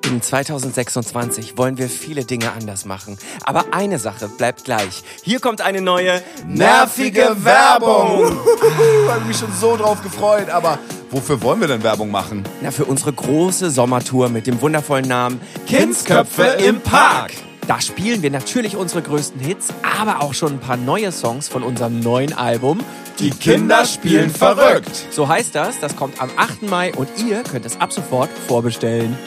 In 2026 wollen wir viele Dinge anders machen. Aber eine Sache bleibt gleich. Hier kommt eine neue nervige Werbung. Ich habe mich schon so drauf gefreut. Aber wofür wollen wir denn Werbung machen? Na, für unsere große Sommertour mit dem wundervollen Namen Kindsköpfe im Park. Da spielen wir natürlich unsere größten Hits, aber auch schon ein paar neue Songs von unserem neuen Album Die Kinder spielen verrückt. So heißt das. Das kommt am 8. Mai und ihr könnt es ab sofort vorbestellen.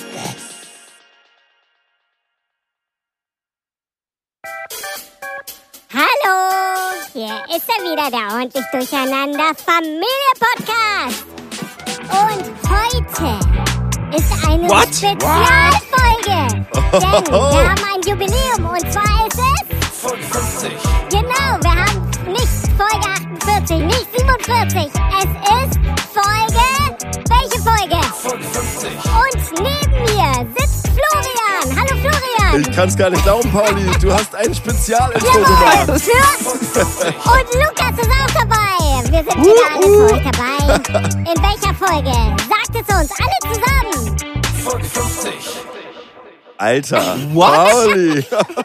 Hallo, hier ist er wieder, der ordentlich durcheinander Familie-Podcast. Und heute ist eine Spezialfolge, denn wir haben ein Jubiläum und zwar ist es... 55. Genau, wir haben nicht Folge 48, nicht 47, es ist Folge... Welche Folge? 55. Und neben mir sitzt Florian. Hallo Florian. Ich kann's gar nicht glauben, Pauli. Du hast ein Spezialintro Jawohl, gemacht. und Lukas ist auch dabei. Wir sind wieder alle für euch dabei. In welcher Folge? Sagt es uns alle zusammen. 55. Alter, What? Pauli.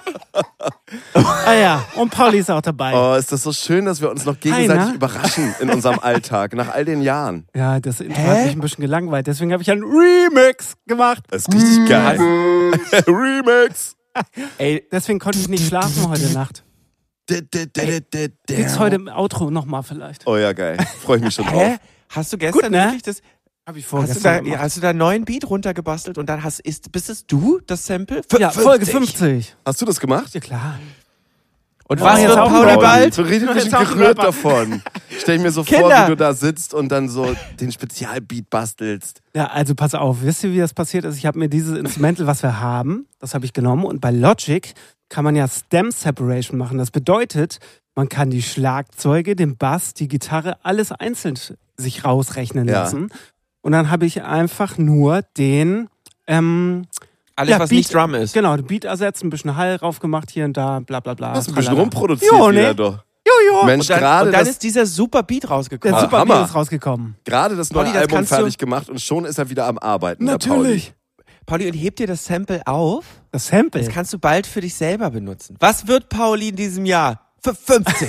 Ah ja, und Pauli ist auch dabei. Oh, ist das so schön, dass wir uns noch gegenseitig überraschen in unserem Alltag, nach all den Jahren. Ja, das Intro hat mich ein bisschen gelangweilt, deswegen habe ich einen Remix gemacht. Das ist richtig geil. Remix. Ey, Deswegen konnte ich nicht schlafen heute Nacht. Gibt's heute im Outro nochmal vielleicht. Oh ja, geil. Freue ich mich schon drauf. hä? Hast du gestern Gut, ne? wirklich das... Hab ich Hast vorgestern gemacht. du da einen neuen Beat runtergebastelt und dann bist es du, das Sample? Ja, Folge 50. Hast du das gemacht? Ja, klar. Und Ja, was jetzt wird auch Pauli Pauli. bald? So richtig ein bisschen Jetzt auch ein gerührt Rapper. davon. Stell ich mir so vor, Kinder. wie du da sitzt und dann so den Spezialbeat bastelst. Ja, also pass auf, wisst ihr, wie das passiert ist? Ich habe mir dieses Instrumental, was wir haben, das habe ich genommen und bei Logic kann man ja Stem Separation machen. Das bedeutet, man kann die Schlagzeuge, den Bass, die Gitarre, alles einzeln sich rausrechnen Ja. lassen. Und dann habe ich einfach nur den Alles, ja, was Beat, nicht Drum ist. Genau, den Beat ersetzt, ein bisschen Hall drauf gemacht hier und da, bla bla bla. Hast ein bisschen tralala. rumproduziert Jo, wieder ne? doch. Jojo. Mensch, Und gerade dann das, ist dieser super Beat Der rausgekommen. Super Hammer. Beat ist rausgekommen. gerade das neue Pauli, das Album kannst du- fertig gemacht und schon ist er wieder am Arbeiten. Natürlich. Pauli, und heb dir das Sample auf. Das Sample. Das kannst du bald für dich selber benutzen. Was wird Pauli in diesem Jahr? Für 50.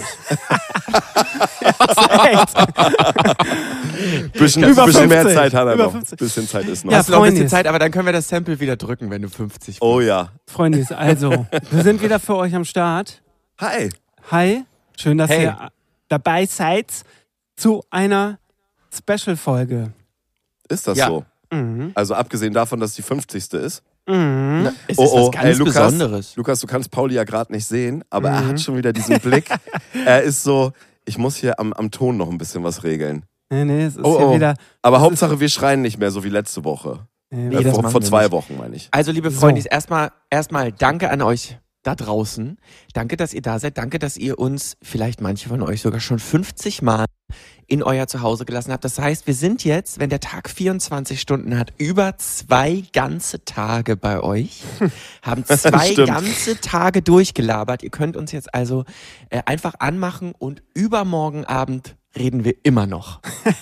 Echt. Bisschen Über mehr 50. Zeit hat er Über noch. 50. Bisschen Zeit ist noch. Ja, Hast du noch ein bisschen Freundis. Zeit, aber dann können wir das Sample wieder drücken, wenn du 50 bist. Oh ja. Freunde, also, wir sind wieder für euch am Start. Hi. Hi, schön, dass Hey. ihr dabei seid zu einer Special-Folge. Ist das Ja. so? Mhm. Also abgesehen davon, dass die 50. ist. Mhm. Es Oh, ist oh, was ganz ey, Lukas. Besonderes. Lukas, du kannst Pauli ja gerade nicht sehen, aber er hat schon wieder diesen Blick. Er ist so, ich muss hier am Ton noch ein bisschen was regeln. Nee, es ist Oh, hier oh. wieder. Aber Hauptsache, wir schreien nicht mehr, so wie letzte Woche. Nee, das vor machen vor wir 2 nicht. Wochen, meine ich. Also, liebe So. Freunde, erstmal danke an euch da draußen. Danke, dass ihr da seid. Danke, dass ihr uns, vielleicht manche von euch sogar schon 50 Mal in euer Zuhause gelassen habt. Das heißt, wir sind jetzt, wenn der Tag 24 Stunden hat, über 2 ganze Tage bei euch. Haben 2 Stimmt. ganze Tage durchgelabert. Ihr könnt uns jetzt also einfach anmachen und übermorgen Abend reden wir immer noch.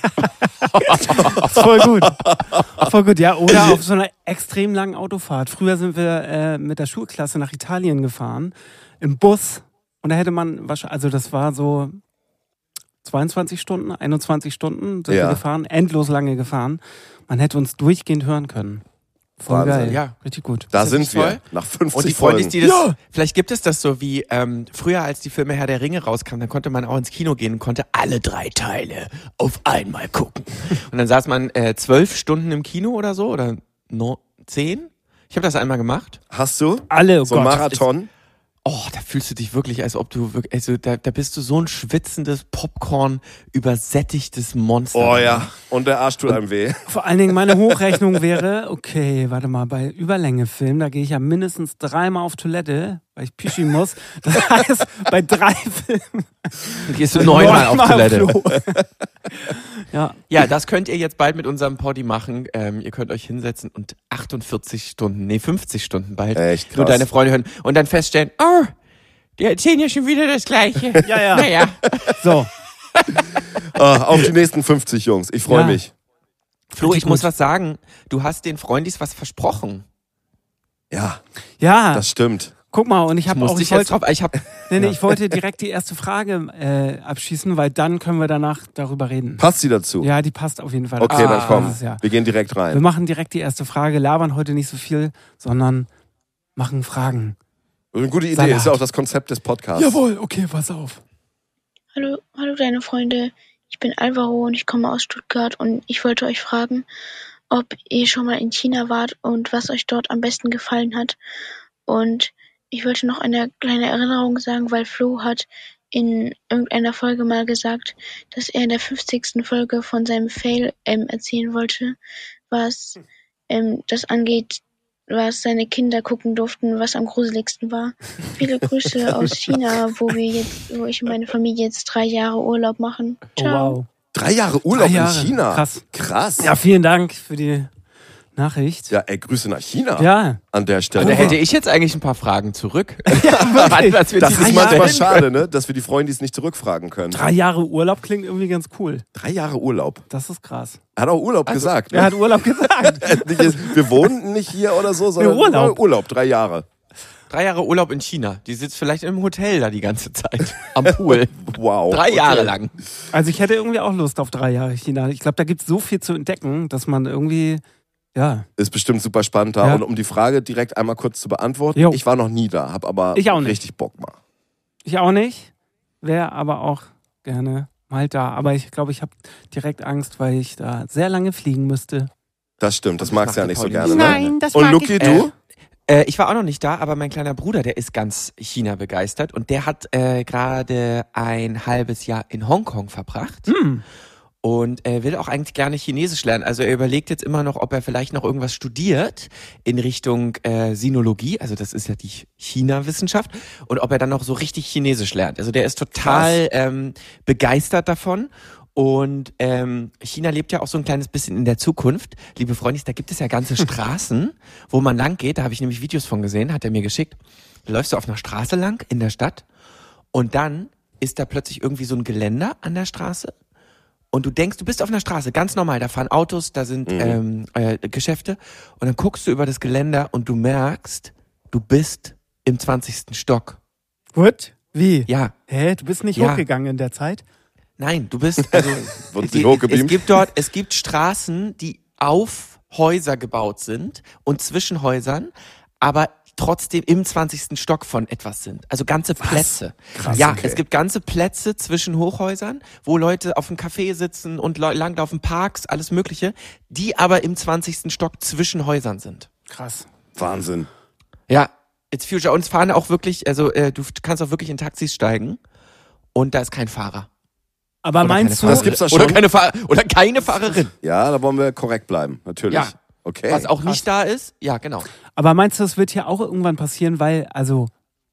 Voll gut. Voll gut, ja. Oder auf so einer extrem langen Autofahrt. Früher sind wir mit der Schulklasse nach Italien gefahren, im Bus. Und da hätte man wahrscheinlich, also das war so 22 Stunden, 21 Stunden sind Ja. wir gefahren, endlos lange gefahren. Man hätte uns durchgehend hören können. Voll Wahnsinn. geil. Ja. Richtig gut. Da Ist das sind nicht wir, toll? nach 50 Und die Folgen. Freundis, die das, vielleicht gibt es das so wie früher, als die Filme Herr der Ringe rauskamen, dann konnte man auch ins Kino gehen und konnte alle 3 Teile auf einmal gucken. Und dann saß man 12 Stunden im Kino oder so, oder 10. Ich habe das einmal gemacht. Hast du Alle, oh so ein Gott. Marathon? Oh, da fühlst du dich wirklich, als ob du wirklich, also da bist du so ein schwitzendes Popcorn übersättigtes Monster. Oh ja, und der Arsch tut einem weh. Vor allen Dingen meine Hochrechnung wäre, okay, warte mal, bei Überlängefilm, da gehe ich ja mindestens 3-mal auf Toilette, weil ich pischi muss. Das heißt, bei 3 Filmen Dann gehst du 9-mal auf Toilette. Klo. Ja, Ja, das könnt ihr jetzt bald mit unserem Poddy machen. Ihr könnt euch hinsetzen und 50 Stunden bald Echt krass. nur deine Freunde hören und dann feststellen, oh, die erzählen ja schon wieder das Gleiche. ja. Naja. So, Auf die nächsten 50, Jungs. Ich freue Ja. mich. Flo, ich Richtig muss gut. was sagen. Du hast den Freundis was versprochen. Ja, das stimmt. guck mal, und ich wollte direkt die erste Frage abschießen, weil dann können wir danach darüber reden. Passt sie dazu? Ja, die passt auf jeden Fall. Okay, dann komm. Ja. Wir gehen direkt rein. Wir machen direkt die erste Frage, labern heute nicht so viel, sondern machen Fragen. Eine gute Idee, Salat. ist ja auch das Konzept des Podcasts. Jawohl, okay, pass auf. Hallo deine Freunde, ich bin Alvaro und ich komme aus Stuttgart und ich wollte euch fragen, ob ihr schon mal in China wart und was euch dort am besten gefallen hat. Und ich wollte noch eine kleine Erinnerung sagen, weil Flo hat in irgendeiner Folge mal gesagt, dass er in der 50. Folge von seinem Fail erzählen wollte, was das angeht, was seine Kinder gucken durften, was am gruseligsten war. Viele Grüße aus China, wo ich und meine Familie jetzt 3 Jahre Urlaub machen. Ciao. Oh, wow. 3 Jahre Urlaub 3 Jahre. in China. Krass. Ja, Ja, vielen Dank für die Nachricht. Grüße nach China Ja. an der Stelle. Da hätte ich jetzt eigentlich ein paar Fragen zurück. wirklich. Was wir Das dieses ist Mal manchmal denn schade, ne? Dass wir die Freundis nicht zurückfragen können. 3 Jahre Urlaub klingt irgendwie ganz cool. 3 Jahre Urlaub. Das ist krass. Er hat auch Urlaub gesagt. Er Ne? hat Urlaub gesagt. Wir wohnen nicht hier oder so, sondern Urlaub. Urlaub, 3 Jahre. 3 Jahre Urlaub in China. Die sitzt vielleicht im Hotel da die ganze Zeit. Am Pool. Wow. 3 Okay. Jahre lang. Also ich hätte irgendwie auch Lust auf 3 Jahre China. Ich glaube, da gibt es so viel zu entdecken, dass man irgendwie, ja. Ist bestimmt super spannend da. Ja. Und um die Frage direkt einmal kurz zu beantworten, Jo. ich war noch nie da, habe aber Ich auch nicht. richtig Bock mal. Ich auch nicht. Wäre aber auch gerne mal da. Aber ich glaube, ich habe direkt Angst, weil ich da sehr lange fliegen müsste. Das stimmt, das magst du ja nicht so Pauli gerne. nicht. Ne? Nein, das Und Luki, du? Ich war auch noch nicht da, aber mein kleiner Bruder, der ist ganz China begeistert und der hat gerade ein halbes Jahr in Hongkong verbracht. Und er will auch eigentlich gerne Chinesisch lernen. Also er überlegt jetzt immer noch, ob er vielleicht noch irgendwas studiert in Richtung Sinologie, also das ist ja die China-Wissenschaft, und ob er dann noch so richtig Chinesisch lernt. Also der ist total begeistert davon. Und China lebt ja auch so ein kleines bisschen in der Zukunft. Liebe Freundis, da gibt es ja ganze Straßen, wo man lang geht. Da habe ich nämlich Videos von gesehen, hat er mir geschickt. Da läufst du auf einer Straße lang in der Stadt und dann ist da plötzlich irgendwie so ein Geländer an der Straße. Und du denkst, du bist auf einer Straße, ganz normal, da fahren Autos, da sind Geschäfte. Und dann guckst du über das Geländer und du merkst, du bist im 20. Stock. What? Wie? Ja. Hä? Du bist nicht Ja. hochgegangen in der Zeit? Nein, du bist, also Wurden sie hochgebeamt? es gibt Straßen, die auf Häuser gebaut sind und zwischen Häusern, aber trotzdem im 20. Stock von etwas sind. Also ganze Plätze. Krass, Ja, okay. es gibt ganze Plätze zwischen Hochhäusern, wo Leute auf dem Café sitzen und langlaufen, Parks, alles Mögliche, die aber im 20. Stock zwischen Häusern sind. Krass. Wahnsinn. Ja, it's future. Und es fahren auch wirklich, also du kannst auch wirklich in Taxis steigen und da ist kein Fahrer. Aber meinst du, Das gibt's doch schon. Oder keine Fahrerin. Ja, da wollen wir korrekt bleiben, natürlich. Ja. Okay. Was auch nicht da ist, ja, genau. aber meinst du, es wird hier auch irgendwann passieren, weil, also,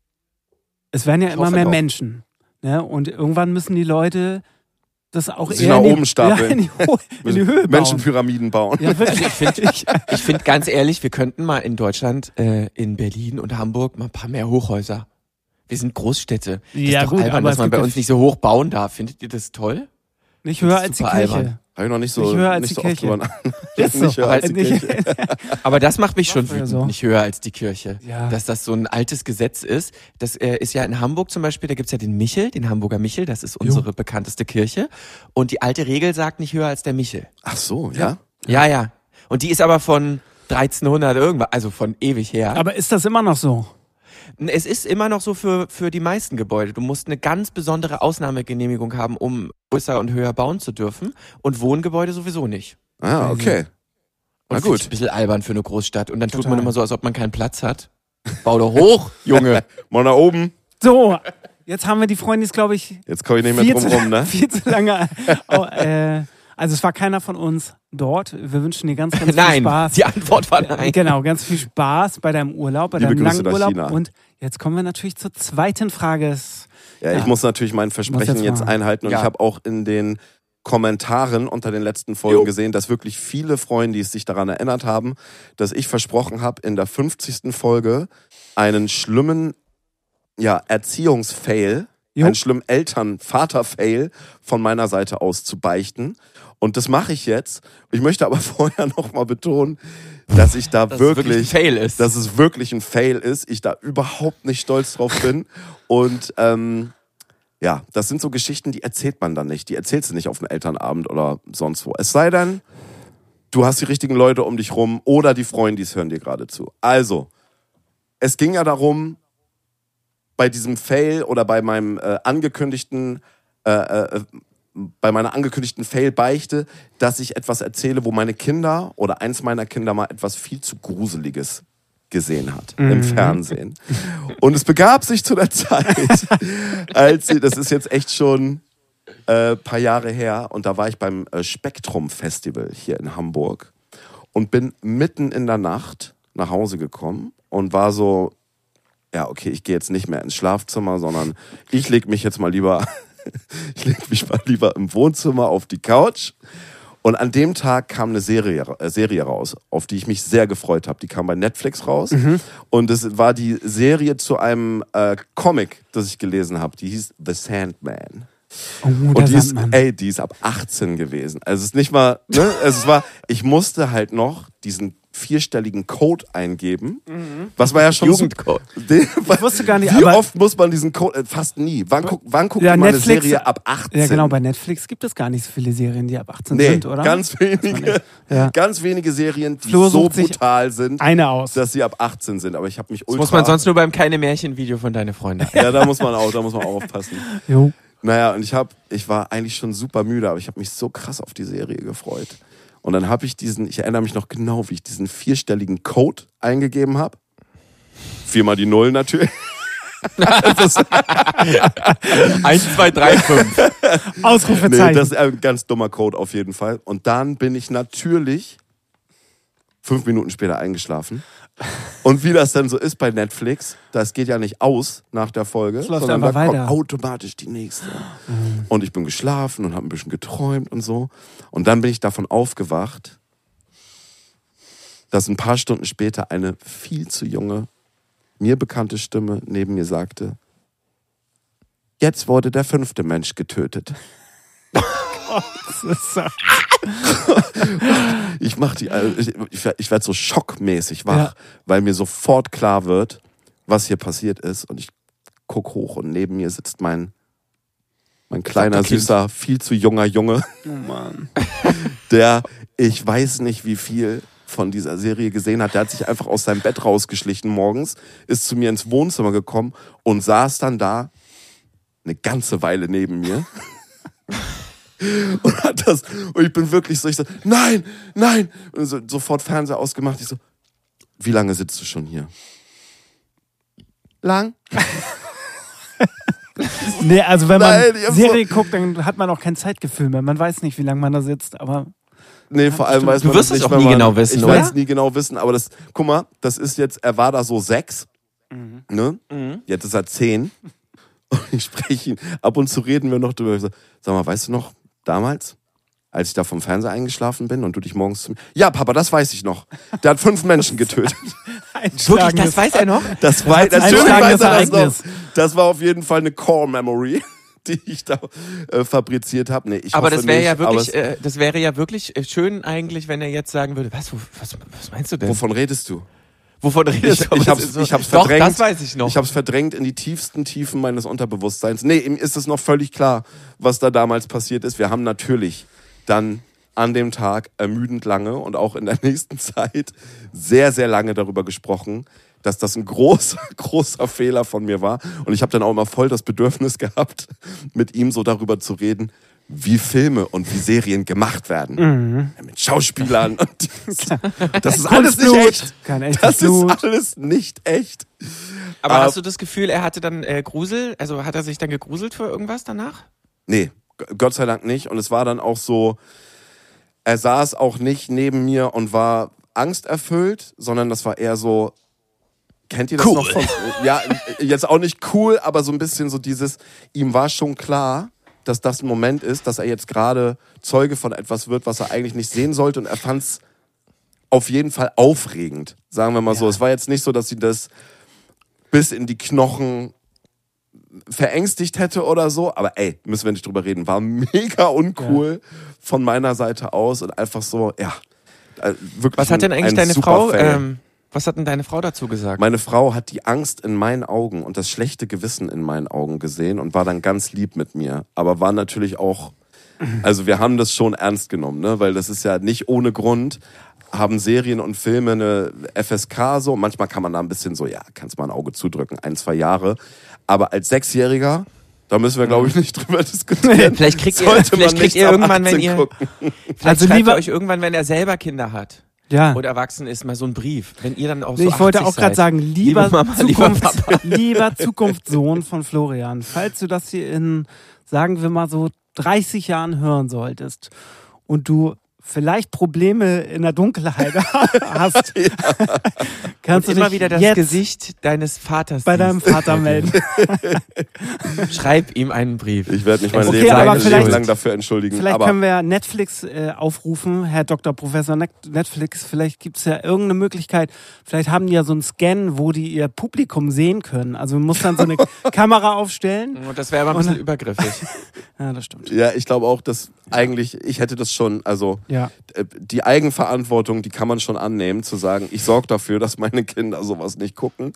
es werden ja Ich immer hoffe mehr doch. Menschen, ne? Und irgendwann müssen die Leute das auch Sich eher nach in die, oben stapeln. Ja, in die Höhe bauen. Menschenpyramiden bauen. Ja, wirklich. Ich finde ganz ehrlich, wir könnten mal in Deutschland, in Berlin und Hamburg mal ein paar mehr Hochhäuser. Wir sind Großstädte. Das Ja, ist doch gut, albern, aber dass es man gibt bei ja uns nicht so hoch bauen darf. Findet ihr das toll? Nicht höher Das ist als die super Kirche. albern. Habe ich noch nicht so, Nicht höher als nicht die so oft Kirche. drüber nach. Ist so. Nicht höher als die Nicht- Kirche. Aber das macht mich schon Macht man ja wütend, so. nicht höher als die Kirche. Ja. Dass das so ein altes Gesetz ist. Das ist ja in Hamburg zum Beispiel, da gibt's ja den Michel, den Hamburger Michel, das ist unsere bekannteste Kirche. Und die alte Regel sagt nicht höher als der Michel. Ach so, ja? Ja, ja. Und die ist aber von 1300 irgendwas, also von ewig her. Aber ist das immer noch so? Es ist immer noch so für die meisten Gebäude. Du musst eine ganz besondere Ausnahmegenehmigung haben, um größer und höher bauen zu dürfen. Und Wohngebäude sowieso nicht. Ah, okay. Na Und gut. finde ich ein bisschen albern für eine Großstadt. Und dann tut Total. man immer so, als ob man keinen Platz hat. Bau doch hoch, Junge. Mal nach oben. So, jetzt haben wir die Freundis, glaube ich, Jetzt komme ich nicht mehr viel, drum zu, rum, ne? viel zu lange. Also es war keiner von uns dort. Wir wünschen dir ganz, ganz viel Nein, Spaß. die Antwort war nein. Genau, ganz viel Spaß bei deinem Urlaub, bei Liebe deinem Grüße langen nach Urlaub. China. Und jetzt kommen wir natürlich zur zweiten Frage. Ja, ich muss natürlich mein Versprechen jetzt machen. einhalten. Und Ja. ich habe auch in den Kommentaren unter den letzten Folgen gesehen, dass wirklich viele Freunde sich daran erinnert haben, dass ich versprochen habe, in der 50. Folge einen schlimmen Erziehungsfail, einen schlimmen Vater-Fail von meiner Seite aus zu beichten. Und das mache ich jetzt. Ich möchte aber vorher nochmal betonen, dass ich da wirklich ein Fail ist. Dass es wirklich ein Fail ist. Ich da überhaupt nicht stolz drauf bin. Und ja, das sind so Geschichten, die erzählt man dann nicht. Die erzählst du nicht auf dem Elternabend oder sonst wo. Es sei denn, du hast die richtigen Leute um dich rum oder die Freundis hören dir gerade zu. Also, es ging ja darum, bei diesem Fail oder bei meinem bei meiner angekündigten Fail-Beichte, dass ich etwas erzähle, wo meine Kinder oder eins meiner Kinder mal etwas viel zu Gruseliges gesehen hat im Fernsehen. Und es begab sich zu der Zeit, das ist jetzt echt schon paar Jahre her, und da war ich beim Spektrum-Festival hier in Hamburg und bin mitten in der Nacht nach Hause gekommen und war so, ja okay, ich gehe jetzt nicht mehr ins Schlafzimmer, sondern ich lege mich jetzt mal lieber im Wohnzimmer auf die Couch. Und an dem Tag kam eine Serie raus, auf die ich mich sehr gefreut habe. Die kam bei Netflix raus. Und es war die Serie zu einem Comic, das ich gelesen habe. Die hieß The Sandman. Und die ist ab 18 gewesen. Also es ist nicht mal, ne? Ich musste halt noch diesen 4-stelligen Code eingeben. Was war ja schon Jugendcode. Ich wusste gar nicht, wie oft muss man diesen Code? Fast nie. Wann guckt man eine Serie ab 18? Ja, genau, bei Netflix gibt es gar nicht so viele Serien, die ab 18 sind, oder? Ganz wenige. Ja. Ganz wenige Serien, die Flo so brutal sind, dass sie ab 18 sind. Aber ich habe mich ultra... Das muss man sonst nur beim Keine-Märchen-Video von Deine Freunde. Ja, da muss man auch aufpassen. Jo. Naja, und ich war eigentlich schon super müde, aber ich habe mich so krass auf die Serie gefreut. Und dann habe ich ich erinnere mich noch genau, wie ich diesen 4-stelligen Code eingegeben habe. 4 mal die 0 natürlich. 1, 2, 3, 5. Ausrufezeichen. Nee, das ist ein ganz dummer Code auf jeden Fall. Und dann bin ich natürlich 5 Minuten später eingeschlafen. Und wie das dann so ist bei Netflix, das geht ja nicht aus nach der Folge, sondern da kommt automatisch die nächste. Und ich bin geschlafen und habe ein bisschen geträumt und so. Und dann bin ich davon aufgewacht, dass ein paar Stunden später eine viel zu junge, mir bekannte Stimme neben mir sagte: Jetzt wurde der 5. Mensch getötet. Ich werde so schockmäßig wach, weil mir sofort klar wird, was hier passiert ist. Und ich guck hoch und neben mir sitzt mein kleiner, süßer, viel zu junger Junge, der, ich weiß nicht wie viel von dieser Serie gesehen hat. Der hat sich einfach aus seinem Bett rausgeschlichen morgens, ist zu mir ins Wohnzimmer gekommen und saß dann da eine ganze Weile neben mir. Und ich bin wirklich so, ich so, nein! Und sofort Fernseher ausgemacht. Ich so, wie lange sitzt du schon hier? Lang? Nee, also wenn man Serie guckt, dann hat man auch kein Zeitgefühl mehr. Man weiß nicht, wie lange man da sitzt, aber... Nee, vor allem weiß man das nicht. Du wirst es auch nie genau wissen, Ich werde es nie genau wissen, aber guck mal, das ist jetzt, er war da so 6, ne? Jetzt ist er 10. Und ich spreche ihn, ab und zu reden wir noch drüber. Ich so, sag mal, weißt du noch, damals, als ich da vom Fernseher eingeschlafen bin und du dich morgens zu mir... Ja, Papa, das weiß ich noch. Der hat 5 Menschen getötet. Wirklich, das weiß er noch? Natürlich weiß er das noch. Das war auf jeden Fall eine Core-Memory, die ich da fabriziert habe. Nee, aber das wäre ja wirklich schön eigentlich, wenn er jetzt sagen würde, was meinst du denn? Wovon redest du? Wovon redest du? Ich hab's verdrängt. Doch, das weiß ich noch. Ich hab's verdrängt in die tiefsten Tiefen meines Unterbewusstseins. Nee, ihm ist es noch völlig klar, was da damals passiert ist. Wir haben natürlich dann an dem Tag ermüdend lange und auch in der nächsten Zeit sehr, sehr lange darüber gesprochen, dass das ein großer, großer Fehler von mir war. Und ich habe dann auch immer voll das Bedürfnis gehabt, mit ihm so darüber zu reden, wie Filme und wie Serien gemacht werden. Mit Schauspielern. Und das ist alles nicht echt. Das ist alles nicht echt. Aber hast du das Gefühl, er hatte dann Grusel? Also hat er sich dann gegruselt für irgendwas danach? Nee, Gott sei Dank nicht. Und es war dann auch so, er saß auch nicht neben mir und war angsterfüllt, sondern das war eher so, kennt ihr das noch von... Ja, jetzt auch nicht cool, aber so ein bisschen so dieses, ihm war schon klar, dass das ein Moment ist, dass er jetzt gerade Zeuge von etwas wird, was er eigentlich nicht sehen sollte, und er fand es auf jeden Fall aufregend, sagen wir mal so. Es war jetzt nicht so, dass ihn das bis in die Knochen verängstigt hätte oder so. Aber ey, müssen wir nicht drüber reden. War mega uncool von meiner Seite aus und einfach so, ja. Wirklich was hat denn eigentlich deine Frau, was hat denn deine Frau dazu gesagt? Meine Frau hat die Angst in meinen Augen und das schlechte Gewissen in meinen Augen gesehen und war dann ganz lieb mit mir. Aber war natürlich auch, also wir haben das schon ernst genommen, ne? Weil das ist ja nicht ohne Grund, haben Serien und Filme eine FSK so. Manchmal kann man da ein bisschen so, ja, kannst mal ein Auge zudrücken, 1-2 Jahre. Aber als 6-Jähriger, da müssen wir, glaube ich, nicht drüber diskutieren. Vielleicht kriegt ihr irgendwann, wenn ihr, vielleicht schreibt ihr euch irgendwann, wenn er selber Kinder hat. Ja. Oder erwachsen ist, mal so ein Brief. Wenn ihr dann auch so Ich wollte 80 auch gerade seid. sagen, lieber Mama, lieber Zukunftssohn von Florian, falls du das hier in, sagen wir mal so 30 Jahren hören solltest und du vielleicht Probleme in der Dunkelheit hast, kannst du immer dich wieder das jetzt Gesicht deines Vaters bei deinem Vater melden. Schreib ihm einen Brief. Ich werde mich mein Okay, Leben aber lang dafür entschuldigen. Vielleicht aber können wir Netflix aufrufen, Herr Dr. Professor Netflix, vielleicht gibt es ja irgendeine Möglichkeit, vielleicht haben die ja so einen Scan, wo die ihr Publikum sehen können. Also man muss dann so eine Kamera aufstellen. Und das wäre aber ein bisschen übergriffig. Ja, das stimmt. ja, ich glaube auch, dass eigentlich, ich hätte das schon, also Ja. die Eigenverantwortung, die kann man schon annehmen, zu sagen, ich sorge dafür, dass meine Kinder sowas nicht gucken.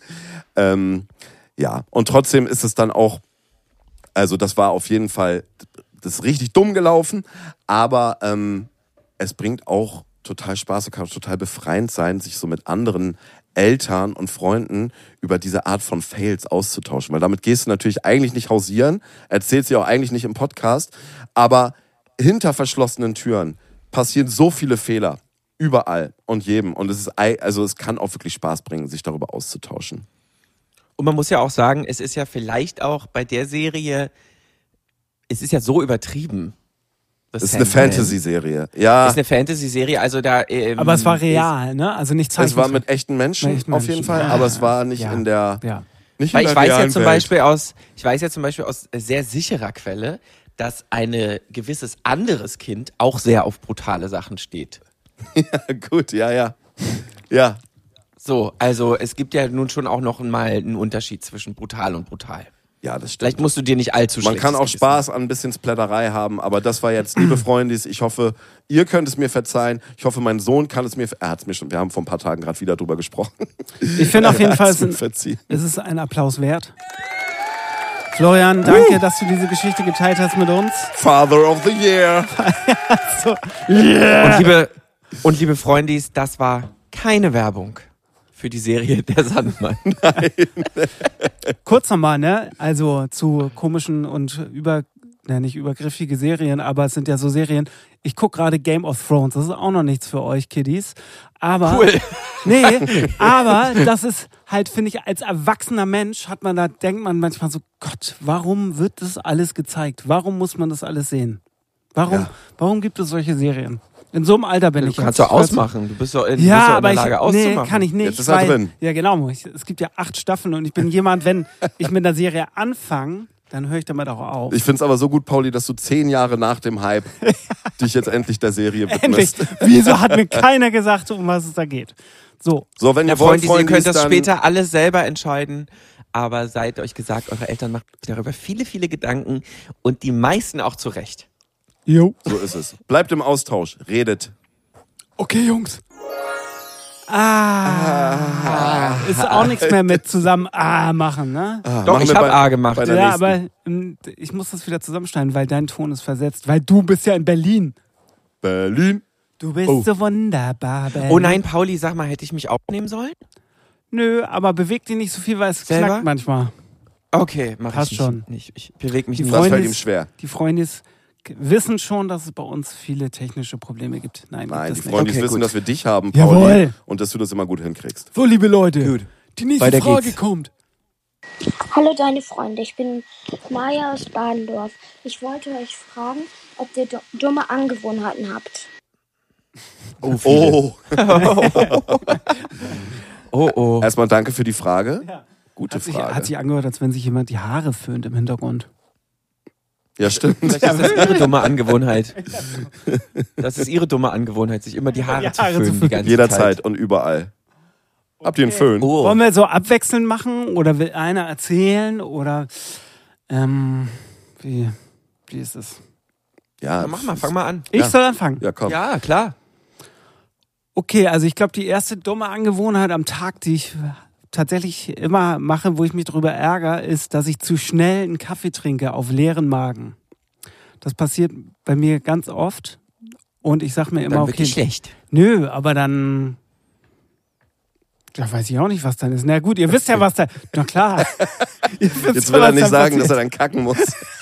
Ja, und trotzdem ist es dann auch, also das war auf jeden Fall, das ist richtig dumm gelaufen, aber es bringt auch total Spaß und kann auch total befreiend sein, sich so mit anderen Eltern und Freunden über diese Art von Fails auszutauschen, weil damit gehst du natürlich eigentlich nicht hausieren, erzählst sie auch eigentlich nicht im Podcast, aber hinter verschlossenen Türen passieren so viele Fehler, überall und jedem, und es kann auch wirklich Spaß bringen, sich darüber auszutauschen. Und man muss ja auch sagen, es ist ja vielleicht auch bei der Serie, es ist ja so übertrieben. Es ist eine Fantasy-Serie, ja. Es ist eine Fantasy-Serie, also da... Aber es war real, ne? Also nicht Es war mit echten Menschen auf jeden Fall, aber es war nicht in der... Ja. Nicht Weil in ich der weiß ja realen zum Welt. Beispiel aus sehr sicherer Quelle, dass ein gewisses anderes Kind auch sehr auf brutale Sachen steht. Ja, gut, ja. Ja, So, also es gibt ja nun schon auch noch mal einen Unterschied zwischen brutal und brutal. ja, das stimmt. Vielleicht musst du dir nicht allzu Man kann auch schlechtes Spaß an ein bisschen Splatterei haben, aber das war jetzt, liebe Freundis, ich hoffe, ihr könnt es mir verzeihen. Ich hoffe, mein Sohn kann es mir, er hat es mir schon, wir haben vor ein paar Tagen gerade wieder drüber gesprochen. Ich finde auf jeden Fall, es ist ein Applaus wert. Florian, danke, dass du diese Geschichte geteilt hast mit uns. Father of the Year. So. Wissen. Und liebe Freundis, das war keine Werbung für die Serie Der Sandmann. Kurz nochmal, ne? Also zu komischen und nicht übergriffige Serien, aber es sind ja so Serien. Ich gucke gerade Game of Thrones. Das ist auch noch nichts für euch, Kiddies. Aber, Cool. Nee, aber das ist halt, finde ich, als erwachsener Mensch denkt man manchmal so, Gott, warum wird das alles gezeigt? Warum muss man das alles sehen? Warum gibt es solche Serien? In so einem Alter bin ich. Du kannst doch ausmachen. Du bist doch in Ja, der aber Lage auszumachen. Nee, kann ich nicht. Jetzt ist er drin. Ja, genau. Es gibt ja 8 Staffeln und ich bin jemand, wenn ich mit einer Serie anfange, dann höre ich damit auch auf. Ich finde es aber so gut, Pauli, dass du 10 Jahre nach dem Hype dich jetzt endlich der Serie Endlich. widmest. Wieso hat mir keiner gesagt, um was es da geht? So. So, wenn Ja, ihr wollt, Freunde, ihr könnt das dann später alles selber entscheiden. Aber seid euch gesagt, eure Eltern machen sich darüber viele, viele Gedanken und die meisten auch zu Recht. Jo. So ist es. Bleibt im Austausch, redet. Okay, Jungs. Ist auch nichts mehr mit zusammen machen, ne? Doch, Machen ich wir habe bei- A gemacht. bei der Ja, nächsten. aber ich muss das wieder zusammenschneiden, weil dein Ton ist versetzt. Weil du bist ja in Berlin. Berlin. Du bist so wunderbar, Berlin. Oh nein, Pauli, sag mal, hätte ich mich aufnehmen sollen? Nö, aber beweg dich nicht so viel, weil es Selber? knackt manchmal. Okay, mach Passt ich schon. nicht. Ich bewege mich Die nicht. Das Freundin fällt ihm ist- schwer. Die Freundis wissen schon, dass es bei uns viele technische Probleme gibt. Nein, Nein, gibt die es nicht. Freundis Okay, wissen, gut. dass wir dich haben, Pauli. Jawohl. Und dass du das immer gut hinkriegst. So, liebe Leute, Gut. die nächste Weiter Frage geht's. kommt. Hallo deine Freunde, ich bin Maja aus Badendorf. Ich wollte euch fragen, ob ihr dumme Angewohnheiten habt. Oh, viele. Oh, Oh. erstmal danke für die Frage. Gute Hat Frage. sich angehört, als wenn sich jemand die Haare föhnt im Hintergrund. Ja, stimmt. Vielleicht ist das ihre dumme Angewohnheit. Das ist ihre dumme Angewohnheit, sich immer die Haare zu Haare zu föhnen. Die ganze Jederzeit Zeit. und überall. Habt ihr einen Föhn? Oh. Wollen wir so abwechselnd machen oder will einer erzählen oder Wie ist es? Ja, Mach mal, fang mal an. Ich soll anfangen. Ja, komm. Ja, klar. Okay, also ich glaube, die erste dumme Angewohnheit am Tag, die ich tatsächlich immer mache, wo ich mich drüber ärgere, ist, dass ich zu schnell einen Kaffee trinke auf leeren Magen. Das passiert bei mir ganz oft und ich sag mir immer, Dann wird die okay, schlecht. nö, aber dann, da weiß ich auch nicht, was dann ist. Na gut, ihr wisst ja, was da, na klar. Jetzt will er nicht sagen, dass er dann kacken muss.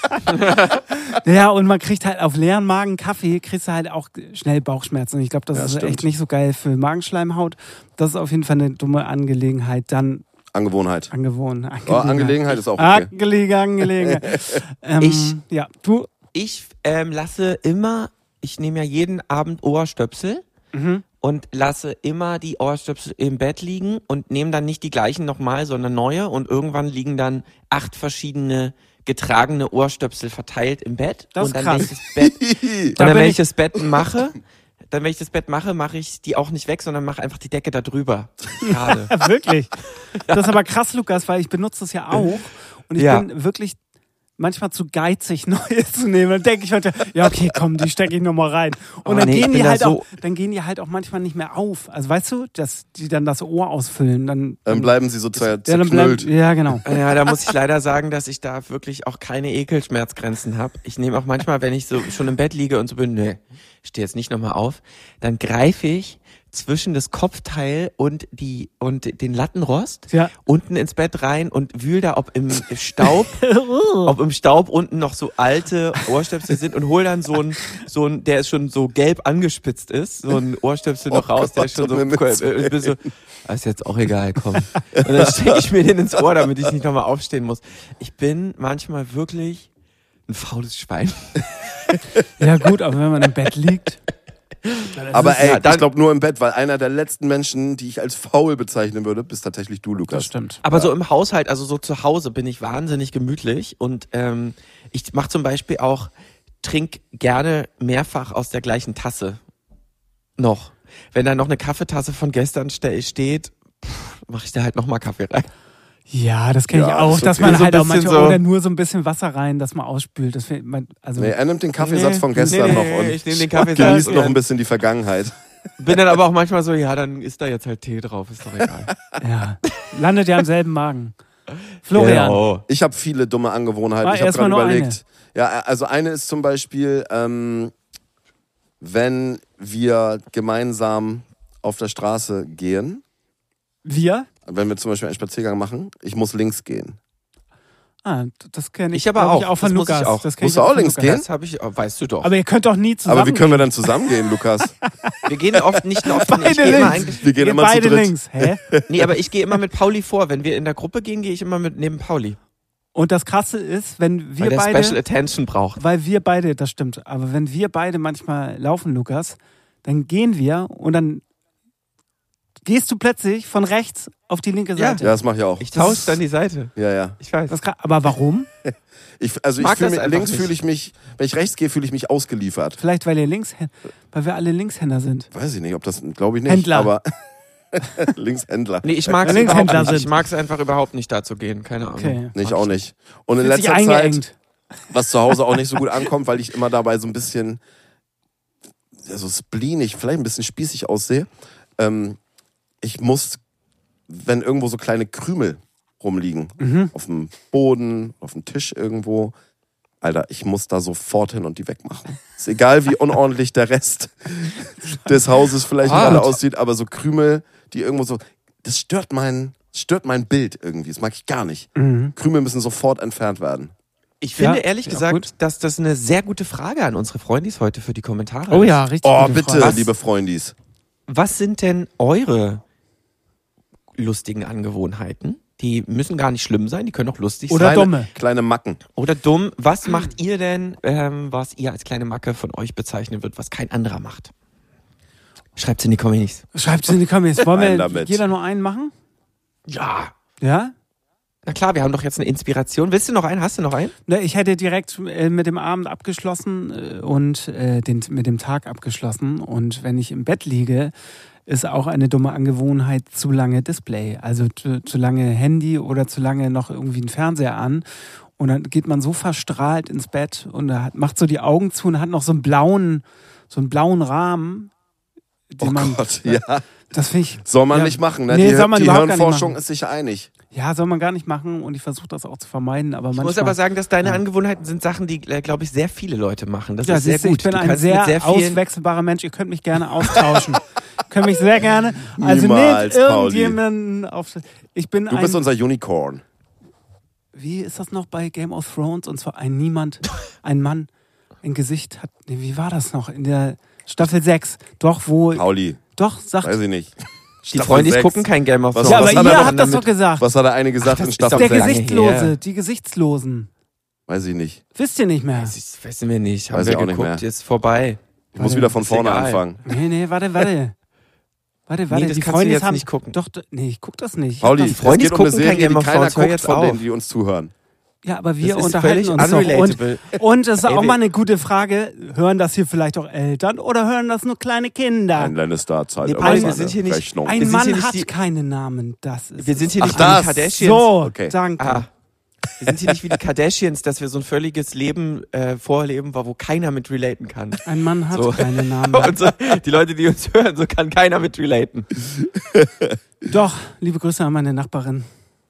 Ja, und man kriegt halt auf leeren Magen Kaffee, kriegst du halt auch schnell Bauchschmerzen. Und ich glaube, das Ja, ist stimmt. echt nicht so geil für Magenschleimhaut. Das ist auf jeden Fall eine dumme Angelegenheit. Dann Angewohnheit. Angelegenheit ist auch okay. Angelegenheit. Ja, du? Ich lasse immer, ich nehme ja jeden Abend Ohrstöpsel und lasse immer die Ohrstöpsel im Bett liegen und nehme dann nicht die gleichen nochmal, sondern neue und irgendwann liegen dann 8 verschiedene getragene Ohrstöpsel verteilt im Bett. Das und ist dann, krass. wenn ich das Bett mache, mache ich die auch nicht weg, sondern mache einfach die Decke da drüber. Gerade. Ja, wirklich. Das ist aber krass, Lukas, weil ich benutze das ja auch und ich bin wirklich manchmal zu geizig, neue zu nehmen. Dann denke ich heute, ja okay, komm, die stecke ich nochmal rein. Und dann gehen die halt auch manchmal nicht mehr auf. Also weißt du, dass die dann das Ohr ausfüllen. Dann bleiben sie so zerknüllt. Ja, genau. Ja, da muss ich leider sagen, dass ich da wirklich auch keine Ekelschmerzgrenzen habe. Ich nehme auch manchmal, wenn ich so schon im Bett liege und so bin, ich stehe jetzt nicht nochmal auf, dann greife ich zwischen das Kopfteil und den Lattenrost unten ins Bett rein und wühl da, ob im Staub unten noch so alte Ohrstöpsel sind und hol dann so ein, der ist schon so gelb angespitzt ist, so ein Ohrstöpsel noch raus, der ist schon so, ist jetzt auch egal, komm. Und dann stecke ich mir den ins Ohr, damit ich nicht nochmal aufstehen muss. Ich bin manchmal wirklich ein faules Schwein. Ja gut, aber wenn man im Bett liegt. Aber ey, ich glaube nur im Bett, weil einer der letzten Menschen, die ich als faul bezeichnen würde, bist tatsächlich du, Lukas. Das stimmt. Aber so im Haushalt, also so zu Hause bin ich wahnsinnig gemütlich und ich mache zum Beispiel auch, trink gerne mehrfach aus der gleichen Tasse noch. Wenn da noch eine Kaffeetasse von gestern steht, mache ich da halt nochmal Kaffee rein. Ja, das kenne ich auch, dass man halt auch manchmal oder nur so ein bisschen Wasser rein, dass man ausspült. Das er nimmt den Kaffeesatz von gestern noch und ich nehme den Kaffeesatz genießt noch ein bisschen die Vergangenheit. Bin dann aber auch manchmal so, ja, dann ist da jetzt halt Tee drauf, ist doch egal. Ja, landet ja im selben Magen. Florian. Genau. Ich habe viele dumme Angewohnheiten. Ich habe gerade überlegt. Ja, also eine ist zum Beispiel, wenn wir gemeinsam auf der Straße gehen. Wenn wir zum Beispiel einen Spaziergang machen, ich muss links gehen. Ah, das kenne ich. Ich aber auch. Ich auch von das Lukas. Muss ich auch. Musst du auch links gehen? Das habe ich, weißt du doch. Aber ihr könnt doch nie zusammen. Aber wie können wir dann zusammen gehen, Lukas? Wir gehen oft nicht oft. Wir gehen immer beide zu dritt. links. Hä? Nee, aber ich gehe immer mit Pauli vor. Wenn wir in der Gruppe gehen, gehe ich immer neben Pauli. Und das Krasse ist, wenn wir weil der beide Special Attention braucht. Weil wir beide, das stimmt, aber wenn wir beide manchmal laufen, Lukas, dann gehen wir und dann gehst du plötzlich von rechts auf die linke Seite. Ja, das mache ich auch. Ich tausche dann die Seite. Ja. Ich weiß. Aber warum? Links fühle ich mich, wenn ich rechts gehe, fühle ich mich ausgeliefert. Vielleicht, weil wir alle Linkshänder sind. Weiß ich nicht, glaube ich nicht. Händler. Aber Linkshändler. Nee, ich mag es Linkshändler nicht. Ich mag es einfach überhaupt nicht, da zu gehen. Keine Ahnung. Okay. Ich auch nicht. Und in Fühlt sich letzter Zeit, eingeengt. was zu Hause auch nicht so gut ankommt, weil ich immer dabei so ein bisschen spleenig, vielleicht ein bisschen spießig aussehe. Ich muss, wenn irgendwo so kleine Krümel rumliegen, auf dem Boden, auf dem Tisch irgendwo, Alter, ich muss da sofort hin und die wegmachen. Ist egal, wie unordentlich der Rest des Hauses vielleicht gerade aussieht, aber so Krümel, die irgendwo so, das stört mein Bild irgendwie, das mag ich gar nicht. Krümel müssen sofort entfernt werden. Ich finde ehrlich gesagt, dass das eine sehr gute Frage an unsere Freundis heute für die Kommentare Oh ist. ja, richtig. Oh, gute bitte, Frage. liebe Freundis. Was sind denn eure lustigen Angewohnheiten? Die müssen gar nicht schlimm sein, die können auch lustig Oder sein. dumme. Kleine Macken. Oder dumm. Was macht ihr denn, was ihr als kleine Macke von euch bezeichnen wird, was kein anderer macht? Schreibt's in die Comments. Schreibt es in die Comments. Wollen Rein wir damit. jeder nur einen machen? Ja. Ja? Na klar, wir haben doch jetzt eine Inspiration. Willst du noch einen? Hast du noch einen? Ich hätte direkt mit dem Abend abgeschlossen und mit dem Tag abgeschlossen. Und wenn ich im Bett liege, ist auch eine dumme Angewohnheit zu lange Display. Also zu lange Handy oder zu lange noch irgendwie ein Fernseher an. Und dann geht man so verstrahlt ins Bett und macht so die Augen zu und hat noch so einen blauen Rahmen. Den Gott, ja. Das finde ich. Soll man nicht machen, ne? Nee, soll man die überhaupt gar nicht Hirnforschung machen. ist sicher einig. Ja, soll man gar nicht machen und ich versuche das auch zu vermeiden. Aber Ich manchmal, muss aber sagen, dass deine Angewohnheiten sind Sachen, die, glaube ich, sehr viele Leute machen. Das ja, ist sehr siehst du, gut. ich bin Du ein kannst mit sehr vielen- auswechselbarer Mensch. Ihr könnt mich gerne austauschen. Könnt mich sehr gerne. Also Niemals, nehmt Pauli. irgendjemanden auf. Ich bin Du bist unser Unicorn. Wie ist das noch bei Game of Thrones? Und zwar ein Mann, ein Gesicht hat. Nee, wie war das noch? In der Staffel 6. Doch, wo. Pauli, Doch, sagt. weiß ich nicht. Die Freundis gucken kein Game of Was- Thrones. Ja, aber hat er ihr noch habt das doch damit- gesagt. Was hat der eine gesagt das in ist Staffel doch Der 6? lange Gesichtslose, her. die Gesichtslosen. Weiß ich nicht. Wisst ihr nicht mehr? Das wissen wir nicht. Weiß Haben ich wir auch nicht geguckt, mehr. ist vorbei. Ich muss wieder von ist vorne egal. anfangen. Nee, warte. Nee, das Die kannst du Freunde jetzt haben nicht gucken. Doch, nee, ich guck das nicht. Pauli, Ich es hab Freundis geht um eine gucken kein Serie, Game die of keiner Thrones, hör guckt jetzt von auf. denen, die uns zuhören. Ja, aber wir Das ist unterhalten völlig uns doch. unrelatable. Und es ist auch Ey, mal eine gute Frage, hören das hier vielleicht auch Eltern oder hören das nur kleine Kinder? Ein Lannister zahlt Nee, immer Pauli, seine wir sind hier nicht- Rechnung. Ein Wir sind Mann hier nicht hat die- keinen Namen, das ist Wir sind hier Ach, nicht das. wie die Kardashians. so, Okay. danke. Ah. Wir sind hier nicht wie die Kardashians, dass wir so ein völliges Leben vorleben, wo keiner mit relaten kann. Ein Mann hat So. keinen Namen. Und so, die Leute, die uns hören, so kann keiner mit relaten. Doch, liebe Grüße an meine Nachbarin.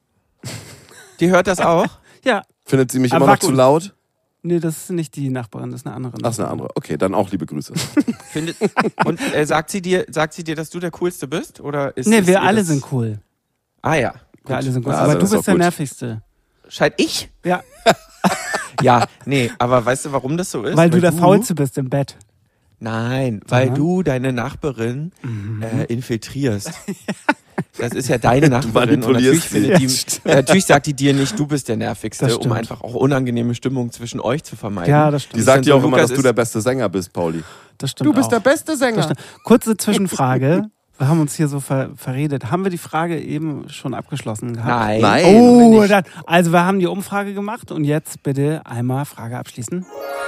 Die hört das auch? Ja, Findet sie mich Aber immer noch gut. zu laut? nee, das ist nicht die Nachbarin, das ist eine andere. Ach, ist eine andere. Okay, dann auch liebe Grüße. Findet, und sagt sie dir, dass du der Coolste bist? Oder ist, Nee, ist wir ihr alle das- sind cool. Ah ja. Wir alle sind cool. Ja, Aber also du ist bist auch der gut. Nervigste. Scheint ich? Ja, Ja, nee, aber weißt du, warum das so ist? weil du der Faulste bist im Bett. Nein, weil Aha. du deine Nachbarin infiltrierst. Das ist ja deine Nachbarin und natürlich, manipulierst natürlich sagt die dir nicht, du bist der Nervigste, Das um stimmt. einfach auch unangenehme Stimmung zwischen euch zu vermeiden. Ja, das stimmt. Die sagt dann dir so, auch immer, Lukas dass du der beste Sänger bist, Pauli. Das stimmt Du bist auch. der beste Das Sänger. stimmt. Kurze Zwischenfrage. Wir haben uns hier so verredet. Haben wir die Frage eben schon abgeschlossen gehabt? Nein. Nein. Oh, also wir haben die Umfrage gemacht und jetzt bitte einmal Frage abschließen.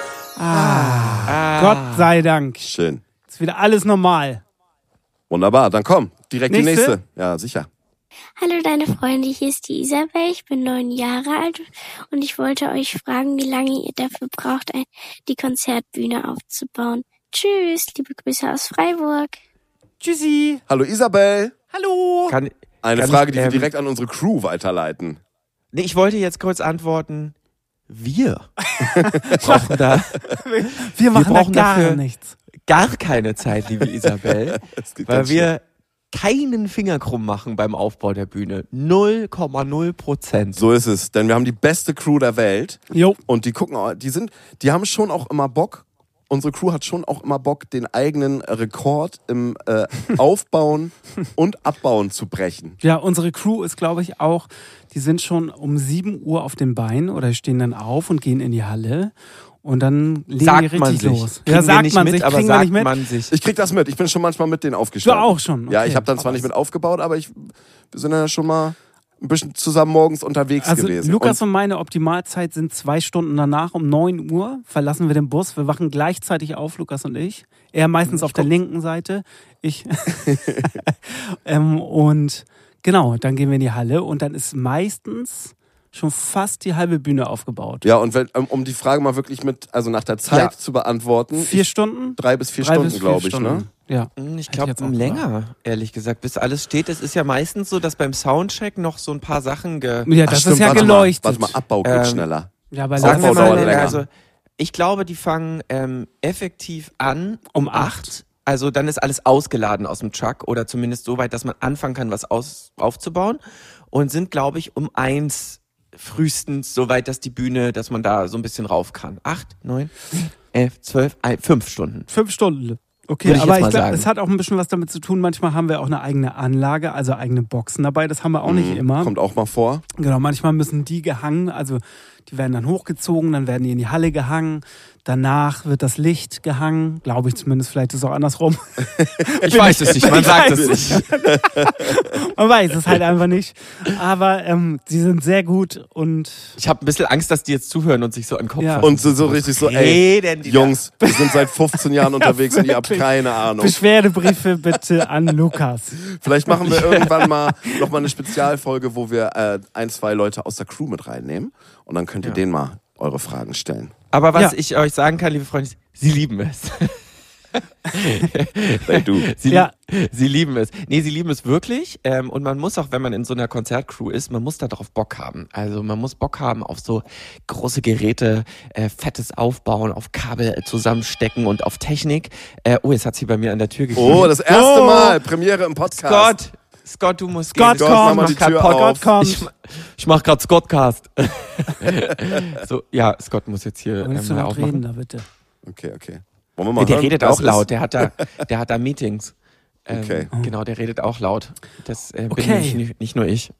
Gott sei Dank. Schön. Ist wieder alles normal. Wunderbar, dann komm, direkt die Nächste? nächste. Ja, sicher. Hallo deine Freunde, hier ist die Isabel, ich bin 9 Jahre alt und ich wollte euch fragen, wie lange ihr dafür braucht, die Konzertbühne aufzubauen. Tschüss, liebe Grüße aus Freiburg. Tschüssi. Hallo Isabel. Hallo. Kann Eine ich, Frage, die wir direkt an unsere Crew weiterleiten. Nee, ich wollte jetzt kurz antworten. Wir brauchen da Wir machen da brauchen gar dafür- nichts. gar keine Zeit, liebe Isabel, Das geht weil ganz wir keinen Finger krumm machen beim Aufbau der Bühne. 0,0%. So ist es, denn wir haben die beste Crew der Welt Jo. und die haben schon auch immer Bock. Unsere Crew hat schon auch immer Bock, den eigenen Rekord im Aufbauen und Abbauen zu brechen. Ja, unsere Crew ist, glaube ich, auch, die sind schon um 7 Uhr auf den Beinen oder stehen dann auf und gehen in die Halle und dann legen die Sagt richtig man sich. los. Kriegen Ja, wir sagt nicht man mit, sich, aber kriegen wir sagt nicht mit. man sich. Ich krieg das mit, ich bin schon manchmal mit denen aufgestanden. Du auch schon? Ja, Okay. ich habe dann zwar nicht mit aufgebaut, aber wir sind ja schon mal ein bisschen zusammen morgens unterwegs Also gewesen. Lukas Und und meine Optimalzeit sind 2 Stunden danach, um 9 Uhr verlassen wir den Bus. Wir wachen gleichzeitig auf, Lukas und ich. Er meistens auf der linken Seite, ich. Und genau, dann gehen wir in die Halle und dann ist meistens schon fast die halbe Bühne aufgebaut. ja, und um die Frage mal wirklich nach der Zeit Ja. zu beantworten, 4 Stunden? 3 bis 4 3 Stunden, bis 4 glaube ich, Stunden. ne? Ja. Ich Hätte ich glaube jetzt auch länger, ehrlich gesagt, bis alles steht. Es ist ja meistens so, dass beim Soundcheck noch so ein paar Sachen Ja, Ach, das stimmt, ist ja warte geleuchtet. Mal, warte mal, Abbau geht Ähm, schneller. Ja, bei Sagen wir Aufbau dauert mal, länger. also ich glaube, die fangen effektiv an Um um 8. Also dann ist alles ausgeladen aus dem Truck oder zumindest so weit, dass man anfangen kann, was aufzubauen und sind, glaube ich, um 1 frühestens so weit, dass die Bühne, dass man da so ein bisschen rauf kann. 8, 9, 11, 12, 5 Stunden. 5 Stunden. Okay, Würde ich aber jetzt mal ich glaube, sagen. es hat auch ein bisschen was damit zu tun. Manchmal haben wir auch eine eigene Anlage, also eigene Boxen dabei. Das haben wir auch nicht immer. Kommt auch mal vor. Genau, manchmal müssen die gehangen, also die werden dann hochgezogen, dann werden die in die Halle gehangen. Danach wird das Licht gehangen, glaube ich zumindest, vielleicht ist es auch andersrum. Ich weiß es nicht, man Ich sagt weiß es nicht. Man weiß es halt einfach nicht. Aber sie sind sehr gut und Ich habe ein bisschen Angst, dass die jetzt zuhören und sich so an den Kopf Ja. fassen. Und so richtig so, ey, Reden die da? Jungs, wir sind seit 15 Jahren unterwegs und ihr habt wirklich. keine Ahnung. Beschwerdebriefe bitte an Lukas. Vielleicht machen wir irgendwann mal noch mal eine Spezialfolge, wo wir 1, 2 Leute aus der Crew mit reinnehmen Und dann könnt ihr denen mal eure Fragen stellen. Aber was ich euch sagen kann, liebe Freunde, sie lieben es. Sie lieben es. Nee, sie lieben es wirklich. Und man muss auch, wenn man in so einer Konzertcrew ist, man muss da drauf Bock haben. Also man muss Bock haben auf so große Geräte, fettes Aufbauen, auf Kabel zusammenstecken und auf Technik. Jetzt hat sie bei mir an der Tür geklingelt. Oh, das erste Mal. Premiere im Podcast. Scott, du musst Scott gehen. kommt. Mach mal die Tür auf. Ich mach grad Scottcast. So, ja, Scott muss jetzt hier Willst du mal laut aufmachen. reden, da bitte? Okay. Wollen wir mal Der hören, redet was auch ist? laut, der hat da Meetings. Okay. Genau, der redet auch laut. Das bin Okay. nicht nur ich.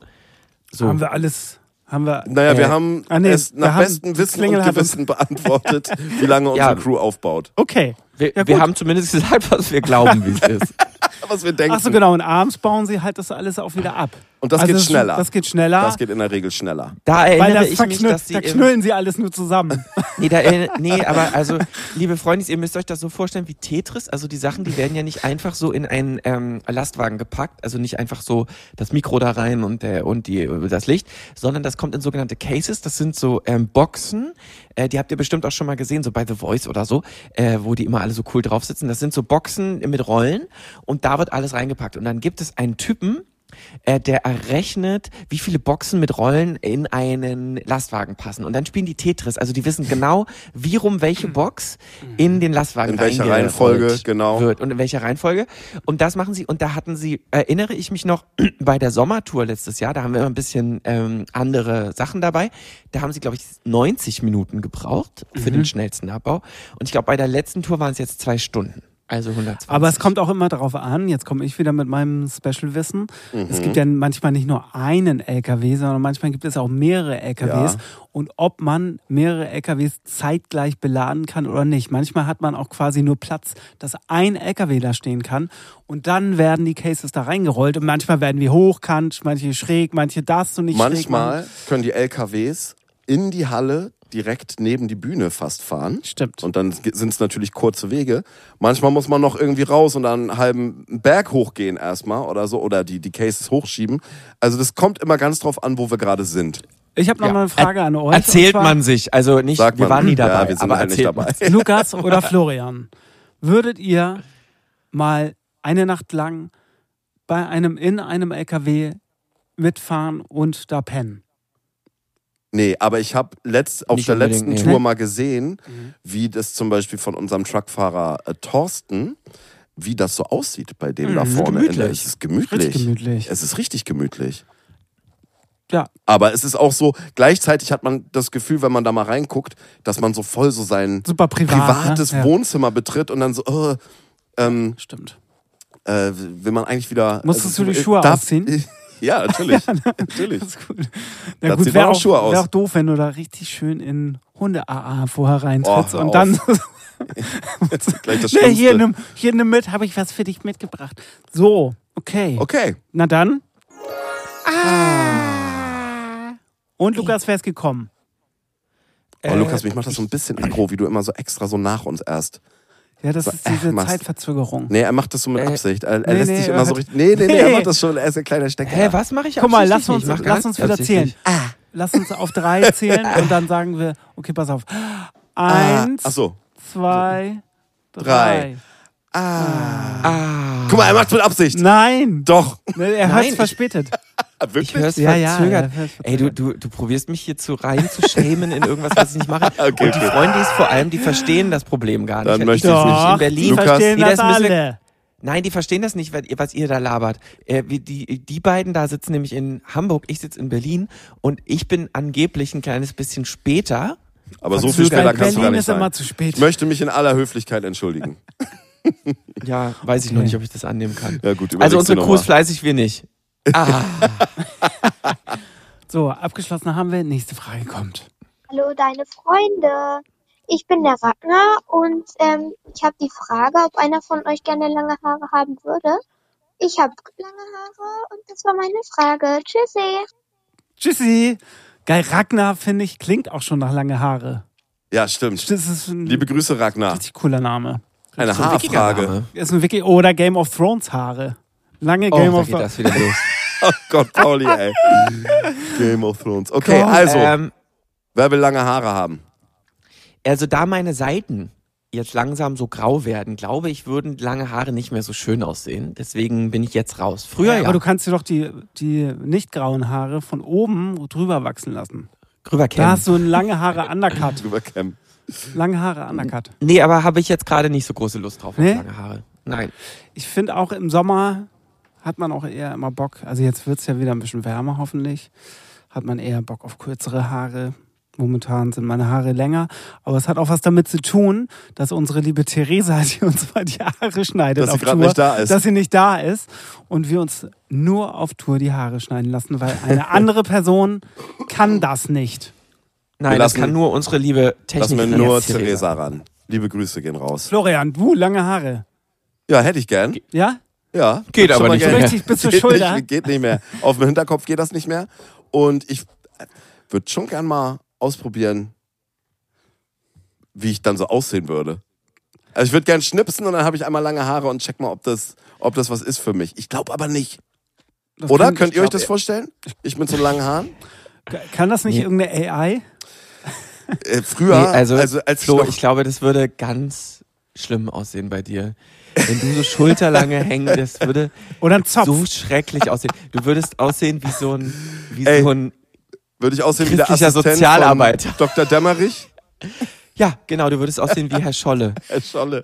So. Haben wir alles... Naja, wir haben es nach bestem Wissen Klingel und hat uns- Gewissen beantwortet, wie lange unsere Crew aufbaut. Okay. Wir Ja, gut. haben zumindest gesagt, was wir glauben, wie es ist. Was wir denken. Ach so, genau. Und abends bauen sie halt das alles auch wieder ab. Und das geht schneller. Das geht schneller. Das geht in der Regel schneller. Da weil erinnere das ich mich, dass da sie... knüllen sie alles nur zusammen. Nee, aber also, liebe Freundis, ihr müsst euch das so vorstellen wie Tetris. Also die Sachen, die werden ja nicht einfach so in einen Lastwagen gepackt. Also nicht einfach so das Mikro da rein und das Licht, sondern das kommt in sogenannte Cases. Das sind so Boxen. Die habt ihr bestimmt auch schon mal gesehen, so bei The Voice oder so, wo die immer alle so cool drauf sitzen. Das sind so Boxen mit Rollen und da wird alles reingepackt. Und dann gibt es einen Typen, der errechnet, wie viele Boxen mit Rollen in einen Lastwagen passen. Und dann spielen die Tetris. Also die wissen genau, wie rum welche Box in den Lastwagen In welcher reingerollt Reihenfolge, genau. wird und in welcher Reihenfolge. Und das machen sie. Und da hatten sie, erinnere ich mich noch, bei der Sommertour letztes Jahr, da haben wir immer ein bisschen andere Sachen dabei. Da haben sie, glaube ich, 90 Minuten gebraucht für den schnellsten Abbau. Und ich glaube, bei der letzten Tour waren es jetzt 2 Stunden. Also 120. Aber es kommt auch immer darauf an, jetzt komme ich wieder mit meinem Special-Wissen, es gibt ja manchmal nicht nur einen LKW, sondern manchmal gibt es auch mehrere LKWs. Ja. Und ob man mehrere LKWs zeitgleich beladen kann oder nicht. Manchmal hat man auch quasi nur Platz, dass ein LKW da stehen kann. Und dann werden die Cases da reingerollt. Und manchmal werden wir hochkant, manche schräg, manche darfst du nicht schräg machen. Manchmal können die LKWs in die Halle direkt neben die Bühne fast fahren. Stimmt. Und dann sind es natürlich kurze Wege. Manchmal muss man noch irgendwie raus und dann einen halben Berg hochgehen erstmal oder so. Oder die Cases hochschieben. Also das kommt immer ganz drauf an, wo wir gerade sind. Ich habe noch mal eine Frage an euch. Erzählt und zwar, man sich, also nicht, Sagt wir man, waren nie dabei, ja, wir sind aber halt nicht erzählt dabei. Lukas oder Florian, würdet ihr mal eine Nacht lang in einem LKW mitfahren und da pennen? Nee, aber ich habe auf Nicht der unbedingt, letzten nee. Tour mal gesehen, wie das zum Beispiel von unserem Truckfahrer Thorsten, wie das so aussieht bei dem da vorne. gemütlich. Es ist gemütlich. Richtig gemütlich. Es ist richtig gemütlich. Ja. Aber es ist auch so, gleichzeitig hat man das Gefühl, wenn man da mal reinguckt, dass man so voll so sein Super privates ne? Ja. Wohnzimmer betritt und dann so, Stimmt. will man eigentlich wieder... Musstest du die Schuhe ausziehen? Ja, natürlich. natürlich. Das ist gut. Da Na gut, zieht wäre man auch Schuhe aus. wär auch doof, wenn du da richtig schön in Hunde-AA vorher reintrittst hör und dann... Gleich das Nee, Schlimmste. hier nimm mit, habe ich was für dich mitgebracht. So, okay. Okay. Na dann. Und Lukas, wer ist gekommen? Oh, Lukas, mich macht das so ein bisschen aggro, wie du immer so extra so nach uns erst. Ja, das ist diese machst- Zeitverzögerung. Nee, er macht das so mit Absicht. Er nee, lässt dich immer so er richtig... Nee, er Nee. macht das schon. Er ist ein kleiner Stecker. Hä, was mache ich Guck mal, absichtlich lass nicht? Ich mach uns gar wieder nichts zählen. absichtlich. Lass uns auf 3 zählen und dann sagen wir, okay, pass auf. 1, Ach so. 2, 3. 3. Guck mal, er macht's mit Absicht. Nein! Doch. Er Nein, hört ich- verspätet. Ich höre es Ja, ja, verzögert. ja, hör's Ey, du probierst mich hier rein zu schämen in irgendwas, was ich nicht mache. Okay, Und die okay. Freundis vor allem, die verstehen das Problem gar nicht. Dann Wenn möchte ich ich nicht. in Die Berlin. Lukas, verstehen Nee, das das müssen wir- alle. Nein, die verstehen das nicht, was ihr da labert. Die beiden da sitzen nämlich in Hamburg, ich sitze in Berlin und ich bin angeblich ein kleines bisschen später. Aber so viel Verzögert. schneller kannst du gar Berlin nicht ist sein. immer zu spät. Ich möchte mich in aller Höflichkeit entschuldigen. Ja, weiß ich noch nicht, ob ich das annehmen kann. Ja gut, Also überleg's unsere dir Crew ist noch mal. fleißig, wir nicht. Ah, So, abgeschlossen haben wir. Nächste Frage kommt. Hallo, deine Freunde. Ich bin der Ragnar und ich habe die Frage, ob einer von euch gerne lange Haare haben würde. Ich habe lange Haare und das war meine Frage. Tschüssi. Tschüssi. Geil, Ragnar, finde ich, klingt auch schon nach lange Haare. Ja, stimmt. Das ist ein Liebe Grüße, Ragnar. richtig cooler Name. Eine so ein wickiger Haarfrage. Name. Ist ein Wiki oder Game of Thrones Haare. Lange Oh, Game da of geht Thrones. das wieder los. Oh Gott, Pauli, ey. Game of Thrones. Okay, Gott, also. Wer will lange Haare haben? Also da meine Seiten jetzt langsam so grau werden, glaube ich, würden lange Haare nicht mehr so schön aussehen. Deswegen bin ich jetzt raus. Früher ja. Aber du kannst dir doch die nicht grauen Haare von oben drüber wachsen lassen. Drüber Da kämmen. hast du einen lange Haare Undercut. Drüber kämmen. Lange Haare Undercut. Nee, aber habe ich jetzt gerade nicht so große Lust drauf auf Nee? lange Haare. Nein. Ich finde auch im Sommer hat man auch eher immer Bock, also jetzt wird es ja wieder ein bisschen wärmer hoffentlich, hat man eher Bock auf kürzere Haare. Momentan sind meine Haare länger, aber es hat auch was damit zu tun, dass unsere liebe Theresa, die uns mal die Haare schneidet Dass sie auf gerade Tour, nicht da ist. dass sie nicht da ist und wir uns nur auf Tour die Haare schneiden lassen, weil eine andere Person kann das nicht. Nein, das kann nur unsere liebe Lassen Technikerin wir nur jetzt, Theresa ran. Liebe Grüße gehen raus. Florian, du, lange Haare. Ja, hätte ich gern. Ja? Ja. Geht würd aber schon mal nicht gerne. mehr. Richtig bis zur Geht Schulter. geht nicht mehr. Auf dem Hinterkopf geht das nicht mehr. Und ich würde schon gern mal ausprobieren, wie ich dann so aussehen würde. Also ich würde gern schnipsen und dann habe ich einmal lange Haare und check mal, ob das was ist für mich. Ich glaube aber nicht. Das Oder? kann- Könnt ihr euch das vorstellen? Ich mit so langen Haaren? Kann das nicht irgendeine AI? Früher, Nee, also als Flo, ich ich glaube, das würde ganz schlimm aussehen bei dir. Wenn du so schulterlange hängen, das würde Oder ein Zopf? so schrecklich aussehen. Du würdest aussehen wie so ein Ey. so ein würde ich aussehen wie der christlicher Assistent Sozialarbeiter. von Dr. Dämmerich? ja, genau, du würdest aussehen wie Herr Scholle. Herr Scholle.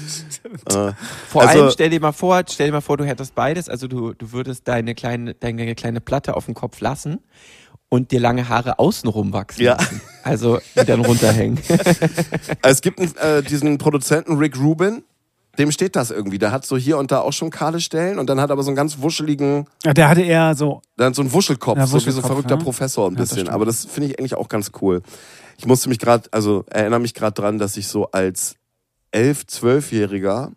Vor Also- allem stell dir mal vor, du hättest beides, also du würdest deine kleine Platte auf dem Kopf lassen und dir lange Haare außenrum wachsen Ja. lassen. Also die dann runterhängen. Es gibt diesen Produzenten Rick Rubin, dem steht das irgendwie. Der hat so hier und da auch schon kahle Stellen und dann hat aber so einen ganz wuscheligen, Ja, der hatte eher so. dann so einen Wuschelkopf, Ja, so wie so ein Wuschelkopf, verrückter ja. Professor ein Ja, das bisschen. stimmt. Aber das finde ich eigentlich auch ganz cool. Ich musste mich gerade, erinnere mich gerade dran, dass ich so als 11-, 12-Jähriger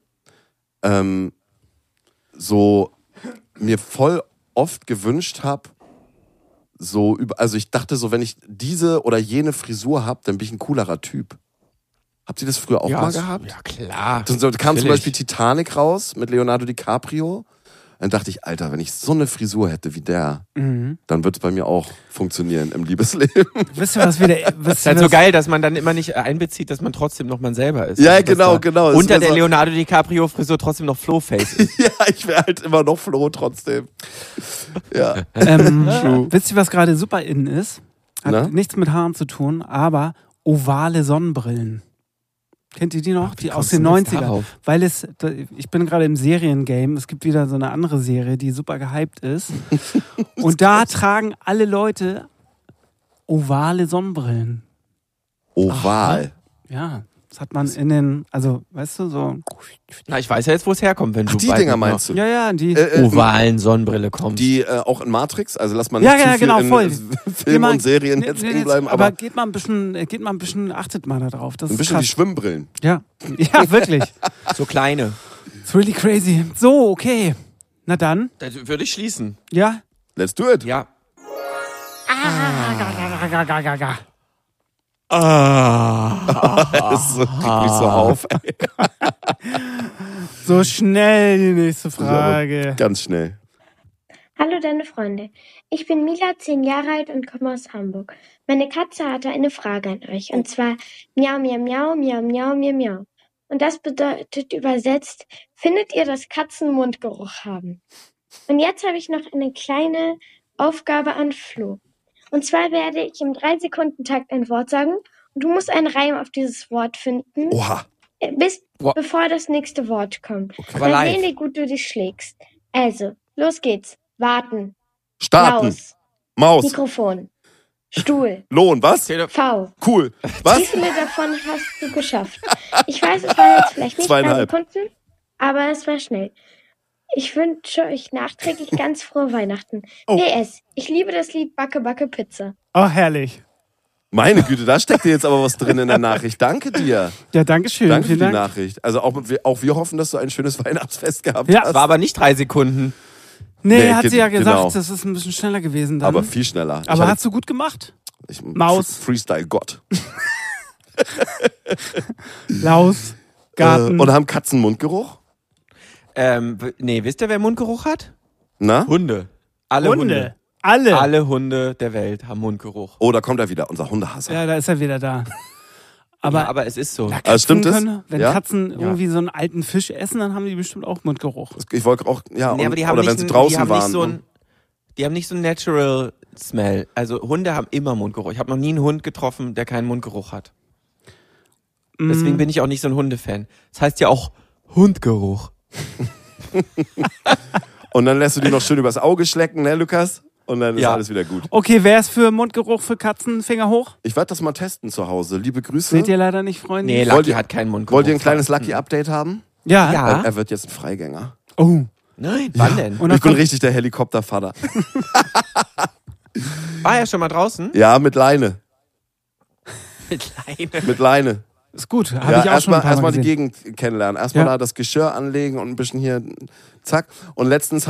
so mir voll oft gewünscht habe, also ich dachte so, wenn ich diese oder jene Frisur habe, dann bin ich ein coolerer Typ. Habt ihr das früher auch mal gehabt? Ja, klar. Dann kam zum Natürlich. Beispiel Titanic raus mit Leonardo DiCaprio. Dann dachte ich, Alter, wenn ich so eine Frisur hätte wie der, dann wird es bei mir auch funktionieren im Liebesleben. Wisst ihr, was wieder. Das ist halt so geil, dass man dann immer nicht einbezieht, dass man trotzdem noch man selber ist. Ja, Also, dass genau, da genau. Es Unter wär der so- Leonardo DiCaprio-Frisur trotzdem noch Flo-Face ist. Ja, ich wäre halt immer noch Flo trotzdem. Ja. Wisst ihr, was gerade super in ist? Hat Na? nichts mit Haaren zu tun, aber ovale Sonnenbrillen. Kennt ihr die noch? Die aus kommst den du jetzt 90ern. darauf? Weil ich bin gerade im Seriengame. Es gibt wieder so eine andere Serie, die super gehypt ist. Und da tragen alle Leute ovale Sonnenbrillen. Oval. Ja, das hat man in den, also, weißt du, so. Na, ich weiß ja jetzt, wo es herkommt, wenn Ach, du die bald Dinger mit einer meinst du? Ja, die. ovalen Sonnenbrille kommst. Die auch in Matrix, also lass mal Ja, nicht ja, zu viel genau, in voll. Filmen und Serien jetzt Nee, hängen bleiben, aber aber geht mal ein bisschen, achtet mal da drauf. Das ein ist bisschen krass. die Schwimmbrillen. Ja, ja, wirklich. So kleine. It's really crazy. So, okay. Na dann, Das würde ich schließen. ja. Let's do it. Ja. Das regt mich so auf. So schnell die nächste Frage. Ganz schnell. Hallo deine Freunde, ich bin Mila, 10 Jahre alt und komme aus Hamburg. Meine Katze hatte eine Frage an euch und zwar miau, miau, miau, miau, miau, miau, miau. Und das bedeutet übersetzt, findet ihr, dass Katzen Mundgeruch haben? Und jetzt habe ich noch eine kleine Aufgabe an Flo. Und zwar werde ich im 3-Sekunden-Takt ein Wort sagen und du musst einen Reim auf dieses Wort finden, Oha. bevor das nächste Wort kommt. Aber Mal live. sehen, wie gut du dich schlägst. Also, los geht's. Warten. Starten. Maus. Maus. Mikrofon. Stuhl. Lohn. Was? V. Cool. Wie Was? viele davon hast du geschafft? Ich weiß, es waren jetzt vielleicht nicht 3 2,5. Sekunden, aber es war schnell. Ich wünsche euch nachträglich ganz frohe Weihnachten. Oh. PS. Ich liebe das Lied Backe, Backe, Pizza. Oh, herrlich. Meine Güte, da steckt dir jetzt aber was drin in der Nachricht. Danke dir. Ja, danke schön. Danke für die Vielen Dank. Nachricht. Also auch wir hoffen, dass du ein schönes Weihnachtsfest gehabt Ja. hast. War aber nicht 3 Sekunden. Nee, hat sie ja genau. gesagt, das ist ein bisschen schneller gewesen dann. Aber viel schneller. Aber hast du gut gemacht? Maus. Freestyle Gott. Laus, Garten. Und haben Katzen Mundgeruch? Nee, wisst ihr, wer Mundgeruch hat? Na? Hunde. Alle Hunde. Alle Hunde der Welt haben Mundgeruch. Oh, da kommt er wieder, unser Hundehasser. Ja, da ist er wieder da. Aber es ist so. Katzen stimmt es? Wenn Katzen irgendwie so einen alten Fisch essen, dann haben die bestimmt auch Mundgeruch. Ich wollte auch, aber die haben oder wenn sie draußen waren. Die haben nicht so einen Natural Smell. Also Hunde haben immer Mundgeruch. Ich habe noch nie einen Hund getroffen, der keinen Mundgeruch hat. Deswegen bin ich auch nicht so ein Hundefan. Das heißt ja auch Hundgeruch. Und dann lässt du die noch schön übers Auge schlecken, ne, Lukas? Und dann ist alles wieder gut. Okay, wer ist für Mundgeruch für Katzen? Finger hoch. Ich werde das mal testen zu Hause. Liebe Grüße. Seht ihr leider nicht, Freunde? Nee, Lucky hat keinen Mundgeruch. Wollt ihr ein kleines Lucky-Update haben? Ja. Er wird jetzt ein Freigänger. Oh. Nein, wann denn? Und Ich bin richtig der Helikoptervater. War er schon mal draußen? Ja, mit Leine. Mit Leine. Mit Leine. Ist gut, habe ich auch schon ein paar Mal Erstmal die gesehen. Gegend kennenlernen. Erstmal da das Geschirr anlegen und ein bisschen hier, zack. Und letztens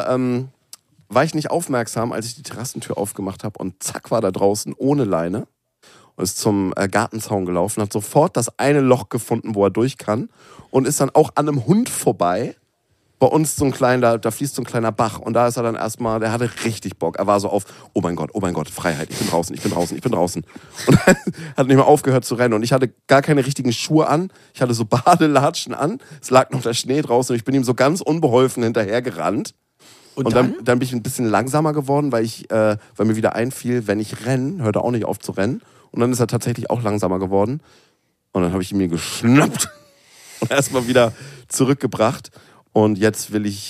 war ich nicht aufmerksam, als ich die Terrassentür aufgemacht habe und zack war da draußen ohne Leine und ist zum Gartenzaun gelaufen, hat sofort das eine Loch gefunden, wo er durch kann und ist dann auch an einem Hund vorbei. Bei uns da fließt so ein kleiner Bach und da ist er dann erstmal, der hatte richtig Bock. Er war so auf, oh mein Gott, Freiheit, ich bin draußen. Und dann hat nicht mehr aufgehört zu rennen und ich hatte gar keine richtigen Schuhe an, ich hatte so Badelatschen an, es lag noch der Schnee draußen und ich bin ihm so ganz unbeholfen hinterher gerannt. Und dann bin ich ein bisschen langsamer geworden, weil mir wieder einfiel, wenn ich renne, hört er auch nicht auf zu rennen. Und dann ist er tatsächlich auch langsamer geworden. Und dann habe ich ihn mir geschnappt und erstmal wieder zurückgebracht. Und jetzt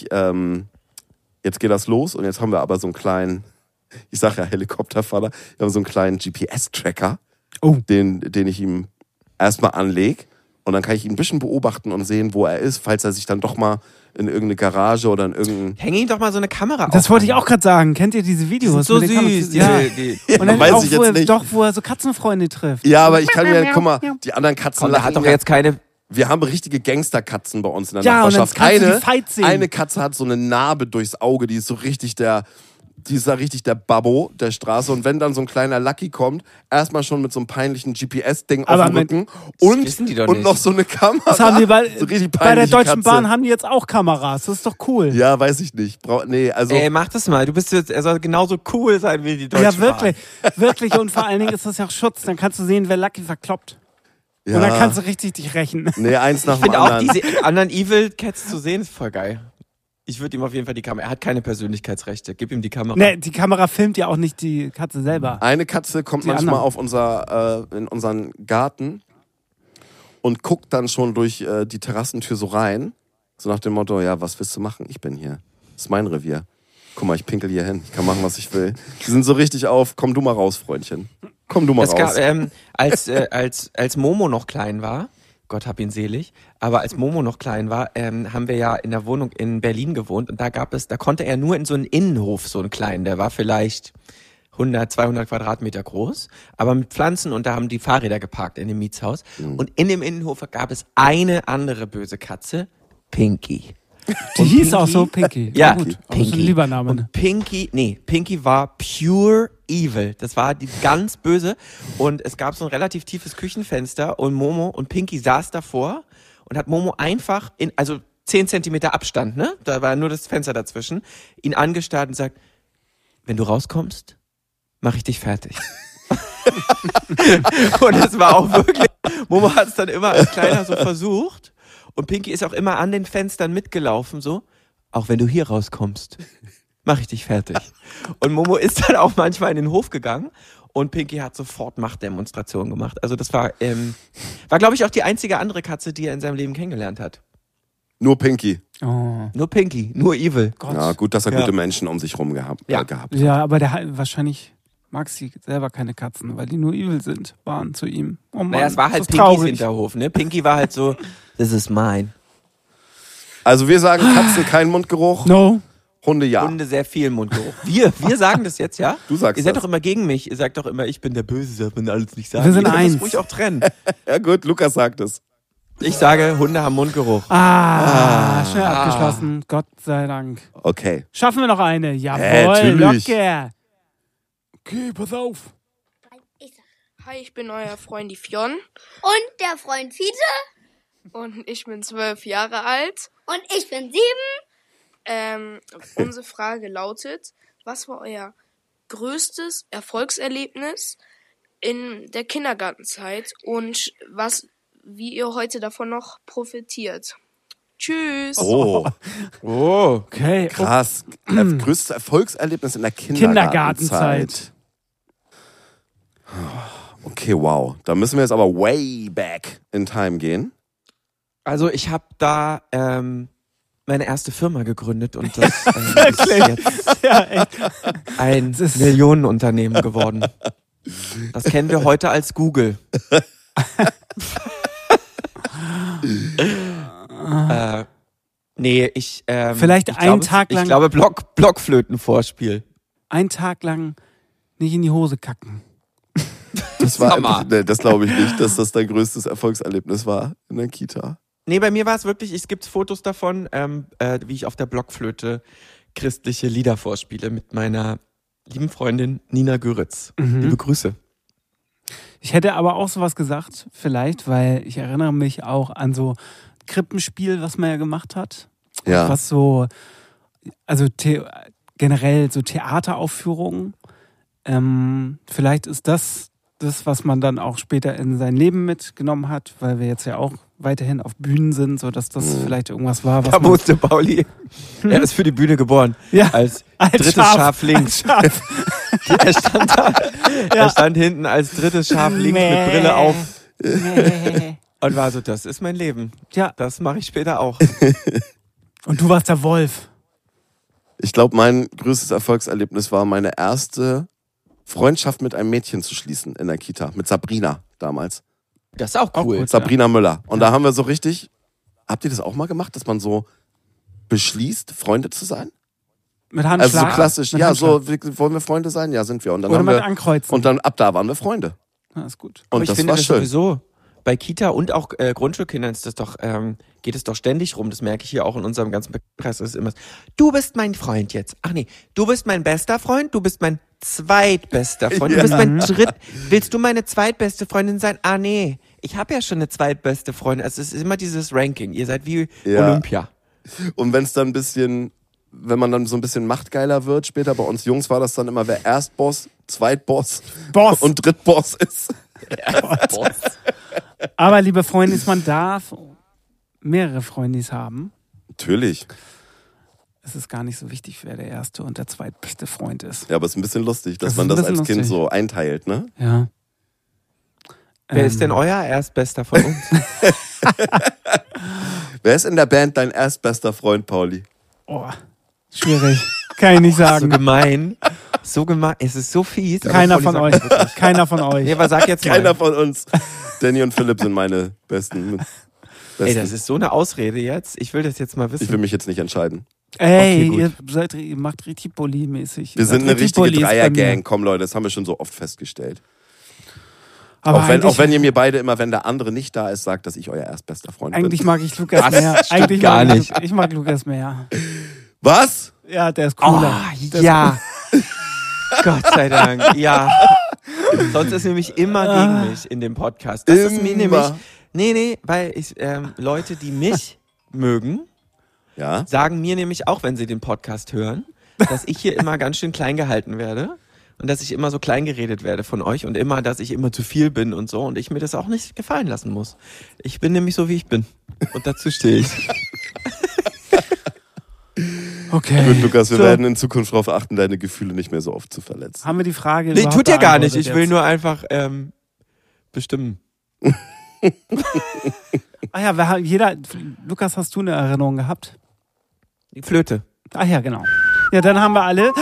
jetzt geht das los und jetzt haben wir aber so einen kleinen, ich sag ja Helikoptervater, wir haben so einen kleinen GPS-Tracker, den ich ihm erstmal anlege. Und dann kann ich ihn ein bisschen beobachten und sehen, wo er ist, falls er sich dann doch mal in irgendeine Garage oder in irgendein... Häng ihm doch mal so eine Kamera auf. Das wollte ich auch gerade sagen. Kennt ihr diese Videos? So süß. Und dann weiß auch, ich jetzt nicht. wo er so Katzenfreunde trifft. Ja, aber ich kann mir, guck mal, die anderen Katzen Und er hat doch jetzt keine... Wir haben richtige Gangsterkatzen bei uns in der Ja, und dann Nachbarschaft. kannst du die Fight sehen. Eine Katze hat so eine Narbe durchs Auge, die ist da richtig der Babbo der Straße. Und wenn dann so ein kleiner Lucky kommt, erstmal schon mit so einem peinlichen GPS-Ding auf dem Rücken und noch so eine Kamera. Das haben die so richtig bei der Deutschen Katze. Bahn haben die jetzt auch Kameras. Das ist doch cool. Ja, weiß ich nicht. Ey, mach das mal. Er soll genauso cool sein wie die Deutsche Bahn. Ja, wirklich. Wirklich. Und vor allen Dingen ist das ja auch Schutz. Dann kannst du sehen, wer Lucky verkloppt. Ja. Und dann kannst du richtig dich rächen. Nee, eins nach Ich dem finde auch, anderen. diese anderen Evil Cats zu sehen, ist voll geil. Ich würde ihm auf jeden Fall die Kamera... Er hat keine Persönlichkeitsrechte. Gib ihm die Kamera. Nee, die Kamera filmt ja auch nicht die Katze selber. Eine Katze kommt manchmal auf in unseren Garten und guckt dann schon durch die Terrassentür so rein. So nach dem Motto, ja, was willst du machen? Ich bin hier. Das ist mein Revier. Guck mal, ich pinkel hier hin. Ich kann machen, was ich will. Die sind so richtig auf, komm du mal raus, Freundchen. Komm du mal raus. Als Momo noch klein war, Gott hab ihn selig, aber als Momo noch klein war, haben wir ja in der Wohnung in Berlin gewohnt und da konnte er nur in so einen Innenhof, so einen kleinen, der war vielleicht 100, 200 Quadratmeter groß, aber mit Pflanzen und da haben die Fahrräder geparkt in dem Mietshaus. Und in dem Innenhof gab es eine andere böse Katze, Pinky. Die hieß auch so Pinky. Ja, gut. Pinky. Auch so ein lieber Name. Und Pinky war pure evil. Das war die ganz böse. Und es gab so ein relativ tiefes Küchenfenster und Momo und Pinky saß davor und hat Momo einfach also 10 Zentimeter Abstand, ne? Da war nur das Fenster dazwischen, ihn angestarrt und sagt, wenn du rauskommst, mach ich dich fertig. Und es war auch wirklich, Momo hat es dann immer als Kleiner so versucht. Und Pinky ist auch immer an den Fenstern mitgelaufen, so, auch wenn du hier rauskommst, mach ich dich fertig. Und Momo ist dann auch manchmal in den Hof gegangen und Pinky hat sofort Machtdemonstrationen gemacht. Also das war glaube ich, auch die einzige andere Katze, die er in seinem Leben kennengelernt hat. Nur Pinky. Oh. Nur Pinky, nur evil. Gott. Ja, gut, dass er gute Menschen um sich rum gehabt hat. Ja, aber der hat wahrscheinlich... mag sie selber keine Katzen, weil die nur evil waren zu ihm. Oh Mann, naja, es war halt Pinkys Pinkys Hinterhof, ne? Pinky war halt so, this is mine. Also wir sagen Katzen kein Mundgeruch, No. Hunde ja. Hunde sehr viel Mundgeruch. Wir sagen das jetzt, ja? Du sagst Ihr seid das. doch immer gegen mich. Ihr sagt doch immer, ich bin der Böse, wenn alles nicht sagen. Wir sind Ihr könnt eins. das ruhig auch trennen. Ja gut, Lukas sagt es. Ich sage, Hunde haben Mundgeruch. Schnell abgeschlossen. Gott sei Dank. Okay. Schaffen wir noch eine? Jawohl, natürlich. locker. Okay, pass auf. Hi, ich bin euer Freund die Fionn Und der Freund Fiete. und ich bin 12 Jahre alt. Und ich bin 7. Unsere Frage lautet, was war euer größtes Erfolgserlebnis in der Kindergartenzeit und wie ihr heute davon noch profitiert. Tschüss. Oh, Okay. krass. Größtes Erfolgserlebnis in der Kindergartenzeit. Okay, wow. Da müssen wir jetzt aber way back in time gehen. Also ich habe da meine erste Firma gegründet und das ist jetzt ein Millionenunternehmen geworden. Das kennen wir heute als Google. Nee, ich Vielleicht einen Tag lang. Ich glaube Blockflötenvorspiel. Einen Tag lang nicht in die Hose kacken. Das glaube ich nicht, dass das dein größtes Erfolgserlebnis war in der Kita. Nee, bei mir war es wirklich, es gibt Fotos davon, wie ich auf der Blockflöte christliche Lieder vorspiele mit meiner lieben Freundin Nina Göritz. Liebe Grüße. Ich hätte aber auch sowas gesagt, vielleicht, weil ich erinnere mich auch an so Krippenspiel, was man ja gemacht hat. Ja. Was so, also generell so Theateraufführungen. Vielleicht ist das, was man dann auch später in sein Leben mitgenommen hat, weil wir jetzt ja auch weiterhin auf Bühnen sind, sodass das vielleicht irgendwas war, was da wusste Pauli, er ist für die Bühne geboren. Ja, als drittes Schaf links. Er stand da. Er stand hinten als drittes Schaf links mit Brille auf. Und war so, das ist mein Leben. Ja. Das mache ich später auch. Und du warst der Wolf. Ich glaube, mein größtes Erfolgserlebnis war, meine erste Freundschaft mit einem Mädchen zu schließen in der Kita. Mit Sabrina damals. Das ist auch cool. gut, Sabrina Müller. Und da haben wir so richtig, habt ihr das auch mal gemacht, dass man so beschließt, Freunde zu sein? Mit Handschlag? Also so klassisch, mit ja, Handschlag. so, wollen wir Freunde sein? Ja, sind wir. Und dann Oder haben mit wir, Ankreuzen. und dann ab da waren wir Freunde. Ja, ist gut. Und Aber ich das finde war das schön. sowieso, bei Kita und auch Grundschulkindern ist das doch, geht es doch ständig rum. Das merke ich hier auch in unserem ganzen Bekanntenkreis. Das ist immer, du bist mein Freund jetzt. Ach nee, du bist mein bester Freund, du bist mein zweitbester Freund, du bist mein willst du meine zweitbeste Freundin sein? Ah nee, ich habe ja schon eine zweitbeste Freundin. Also es ist immer dieses Ranking. Ihr seid wie Olympia. Und wenn es dann ein bisschen, wenn man dann so ein bisschen machtgeiler wird, später bei uns Jungs war das dann immer, wer Erstboss, Zweitboss und Drittboss ist. Boss. Aber liebe Freundis, man darf mehrere Freundis haben. Natürlich. Es ist gar nicht so wichtig, wer der erste und der zweitbeste Freund ist. Ja, aber es ist ein bisschen lustig, dass Das man ist ein das als bisschen Kind lustig. so einteilt, ne? Ja. Wer ist denn euer Erstbester von uns? Wer ist in der Band dein erstbester Freund, Pauli? Oh, schwierig. Kann ich nicht So sagen. gemein. So gemein. Es ist so fies. Keiner aber von Pauli euch. sagt wirklich. Keiner von euch. Nee, aber sag jetzt mal. Keiner von uns. Danny und Philipp sind meine besten. Ey, das ist so eine Ausrede jetzt. Ich will das jetzt mal wissen. Ich will mich jetzt nicht entscheiden. Ey, Okay, ihr macht Riti-Poli-mäßig. Wir sind eine richtige Dreier-Gang. Komm, Leute, das haben wir schon so oft festgestellt. Aber Auch wenn ihr mir beide immer, wenn der andere nicht da ist, sagt, dass ich euer erstbester Freund eigentlich bin. mag ich Lukas mehr. Eigentlich gar mag nicht. Ich mag Lukas mehr. Was? Ja, der ist Oh, cooler. Der ist ja. Gott sei Dank, ja. Sonst ist nämlich immer gegen mich in dem Podcast. Das ist mir nämlich, nee, weil ich, Leute, die mich mögen, Ja. sagen mir nämlich auch, wenn sie den Podcast hören, dass ich hier immer ganz schön klein gehalten werde und dass ich immer so klein geredet werde von euch und immer, dass ich immer zu viel bin und so und ich mir das auch nicht gefallen lassen muss. Ich bin nämlich so, wie ich bin und dazu stehe ich. Okay. Gut, Lukas, wir So. werden in Zukunft darauf achten, deine Gefühle nicht mehr so oft zu verletzen. Haben wir die Frage Nee, überhaupt tut ihr gar nicht. beantwortet Ich will jetzt? nur einfach bestimmen. Ah ja, Lukas, hast du eine Erinnerung gehabt? Die Flöte. Ach ja, genau. Ja, dann haben wir alle.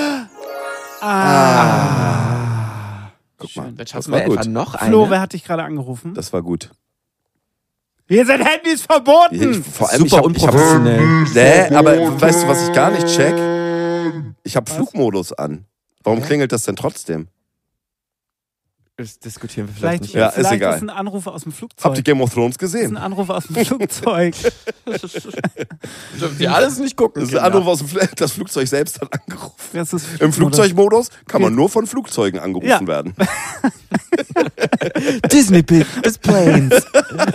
Guck mal, Dann das schaffen war wir etwa gut. noch Flo, eine. wer hat dich gerade angerufen? Das war gut. Hier sind Handys verboten! Vor allem, Super unprofessionell. Nee, aber weißt du, was ich gar nicht check? Ich habe Flugmodus an. Warum klingelt das denn trotzdem? Das diskutieren wir vielleicht Vielleicht, nicht. Ja, ist vielleicht egal. ist ein Anruf aus dem Flugzeug. Habt ihr Game of Thrones Das ist gesehen? ein Anruf aus dem Flugzeug. Dürft ihr alles nicht gucken. Das ist ein Anruf aus dem das Flugzeug selbst hat angerufen. Das ist Im Flugzeugmodus kann man Okay. nur von Flugzeugen angerufen Ja. werden. Disney Pictures Planes.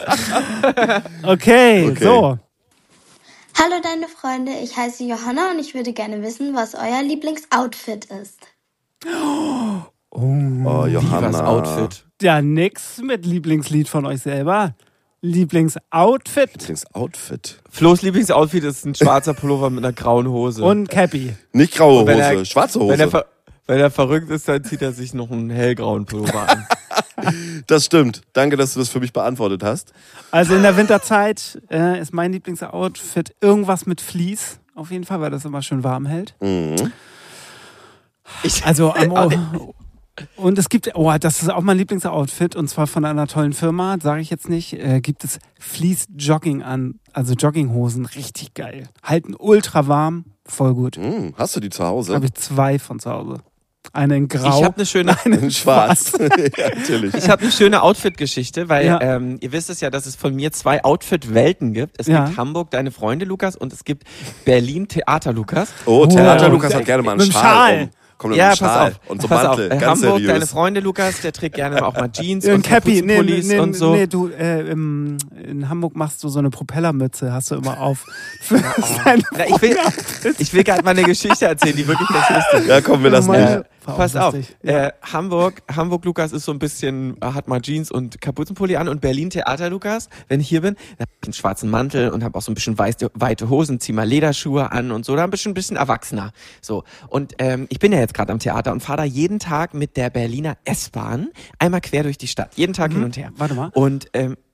Okay, so. Hallo deine Freunde, ich heiße Johanna und ich würde gerne wissen, was euer Lieblingsoutfit ist. Oh, Johanna. Vivas Outfit. Ja, nix mit Lieblingslied von euch selber. Lieblingsoutfit. Lieblingsoutfit. Flo's Lieblingsoutfit ist ein schwarzer Pullover mit einer grauen Hose. Und Cappy. Nicht graue Und wenn Hose, er- schwarze Hose. Wenn er verrückt ist, dann zieht er sich noch einen hellgrauen Pullover an. Das stimmt. Danke, dass du das für mich beantwortet hast. Also in der Winterzeit ist mein Lieblingsoutfit irgendwas mit Fleece. Auf jeden Fall, weil das immer schön warm hält. Mhm. Also und es gibt, das ist auch mein Lieblingsoutfit und zwar von einer tollen Firma, sage ich jetzt nicht, gibt es Fleece Jogging an, also Jogginghosen, richtig geil. Halten ultra warm, voll gut. Hast du die zu Hause? Habe ich 2 von zu Hause. Eine in grau, Ich habe eine schöne, In schwarz. Ja, natürlich. ich habe eine schöne Outfit-Geschichte, weil Ja. ihr wisst es ja, dass es von mir 2 Outfit-Welten gibt. Es Ja. gibt Hamburg, deine Freunde Lukas, und es gibt Berlin, Theater Lukas. Oh, Theater Oh, Lukas hat gerne mal einen mit dem Schal. Schal. Kommt mit Ja, einem pass Schal auf. und so pass Mantel, auf. ganz Hamburg, seriös. deine Freunde Lukas, der trägt gerne auch mal Jeans ein und Cappy. Kapuzenpullis und so. Nee, du, in Hamburg machst du so eine Propellermütze, hast du immer auf. Für seine Na, ich will gerade mal eine Geschichte erzählen, die wirklich ganz lustig ist. Ja, komm, wir lassen Meine- dich. War auch Pass auf, lustig. Ja. Hamburg Lukas ist so ein bisschen, hat mal Jeans und Kapuzenpulli an, und Berlin Theater Lukas, wenn ich hier bin, dann hab ich einen schwarzen Mantel und habe auch so ein bisschen weite Hosen, zieh mal Lederschuhe an und so, da ein bisschen erwachsener. So. Und ich bin ja jetzt gerade am Theater und fahre da jeden Tag mit der Berliner S-Bahn einmal quer durch die Stadt. Jeden Tag hin und her. Warte mal. Und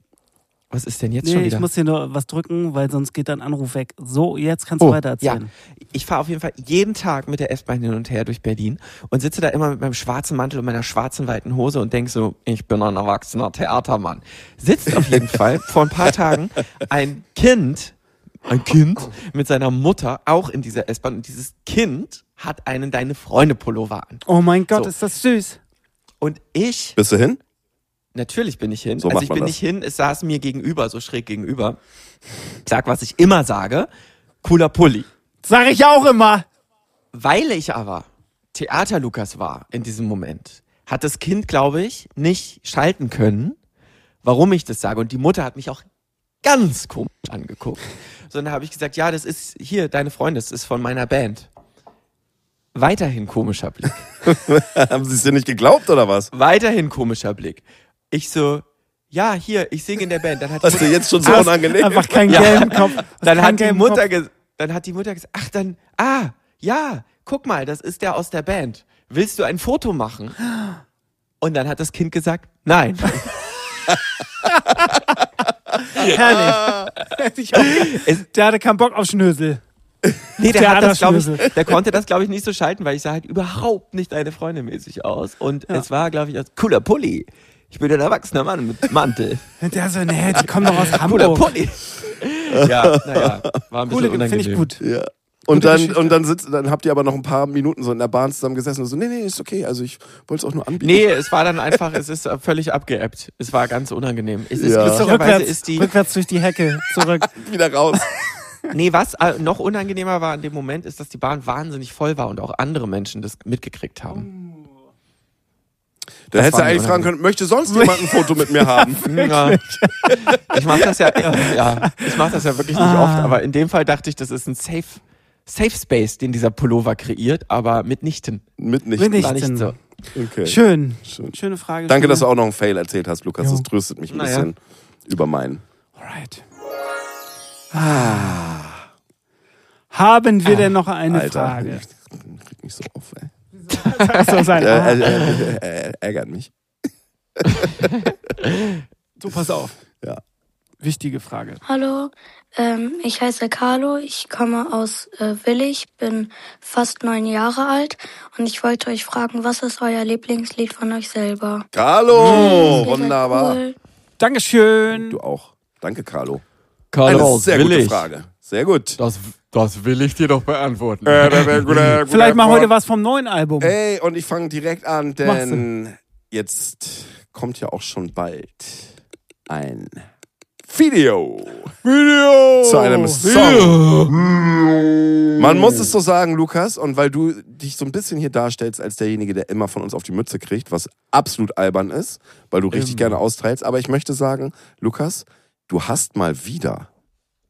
was ist denn jetzt schon Nee, wieder? ich muss hier nur was drücken, weil sonst geht dein Anruf weg. So, jetzt kannst du weiter ja. erzählen. Ich fahre auf jeden Fall jeden Tag mit der S-Bahn hin und her durch Berlin und sitze da immer mit meinem schwarzen Mantel und meiner schwarzen weiten Hose und denk so, ich bin ein erwachsener Theatermann. Sitzt auf jeden Fall vor ein paar Tagen ein Kind mit seiner Mutter auch in dieser S-Bahn, und dieses Kind hat einen Deine Freunde Pullover an. Oh mein Gott, So. ist das süß. Und ich, Bist du hin? natürlich bin ich hin, So also macht ich man bin das. nicht hin, es saß mir gegenüber, so schräg gegenüber. Ich sag, was ich immer sage, cooler Pulli. Sag ich auch immer. Weil ich aber Theater Lukas war in diesem Moment, hat das Kind, glaube ich, nicht schalten können, warum ich das sage. Und die Mutter hat mich auch ganz komisch angeguckt. Sondern habe ich gesagt, ja, das ist hier, deine Freunde, das ist von meiner Band. Weiterhin komischer Blick. Haben sie es dir nicht geglaubt, oder was? Weiterhin komischer Blick. Ich so, ja, hier, ich singe in der Band. Dann hat die Hast du jetzt schon so Hast unangenehm? Einfach keinen gelben Kopf. Hast Dann keinen hat die gelben Mutter Kopf. gesagt, ja, guck mal, das ist der aus der Band. Willst du ein Foto machen? Und dann hat das Kind gesagt, nein. Herrlich. Der hatte keinen Bock auf Schnösel. Nee, Theaterschlüssel. der konnte das, glaube ich, nicht so schalten, weil ich sah halt überhaupt nicht deine Freunde mäßig aus. Und es war, glaube ich, als cooler Pulli. Ich bin ein erwachsener Mann mit Mantel. Der so, nee, die kommen doch aus Cooler Hamburg. Pulli. Ja, naja, war ein bisschen Coole, unangenehm. finde ich gut. Ja. Gute Geschichte. Und dann habt ihr aber noch ein paar Minuten so in der Bahn zusammen gesessen und so, nee, ist okay, also ich wollte es auch nur anbieten. Nee, es war dann einfach, es ist völlig abgeebbt. Es war ganz unangenehm. Es ist Ja. So glücklicherweise ist die, rückwärts durch die Hecke zurück. Wieder raus. nee, was noch unangenehmer war an dem Moment, ist, dass die Bahn wahnsinnig voll war und auch andere Menschen das mitgekriegt haben. Da hättest du war mir eigentlich fragen unangenehm. können, möchte sonst jemand ein Foto mit mir haben? Ja. Ich mache das ich mache das ja wirklich nicht oft, aber in dem Fall dachte ich, das ist ein Safe Space, den dieser Pullover kreiert, aber mitnichten. Mitnichten. War nicht so. Okay. Schön. Schön. Schöne Frage. Danke, schöne- dass du auch noch einen Fail erzählt hast, Lukas. Jo. Das tröstet mich ein Naja. bisschen über meinen. Alright. Haben wir denn noch eine Alter, Frage? ich krieg mich so auf, ey. So sein. Ärgert mich. So, pass auf. Ja. Wichtige Frage. Hallo, ich heiße Carlo, ich komme aus Willig, bin fast 9 Jahre alt und ich wollte euch fragen, was ist euer Lieblingslied von euch selber? Carlo! Ihr seid Wunderbar. cool. Dankeschön. Du auch. Danke, Carlo. Carlo, Eine sehr gute Frage. Sehr gut. Das will ich dir doch beantworten. Vielleicht mal heute was vom neuen Album. Ey, und ich fange direkt an, denn jetzt kommt ja auch schon bald ein Video zu einem Song. Man muss es so sagen, Lukas, und weil du dich so ein bisschen hier darstellst als derjenige, der immer von uns auf die Mütze kriegt, was absolut albern ist, weil du richtig gerne austeilst, aber ich möchte sagen, Lukas, du hast mal wieder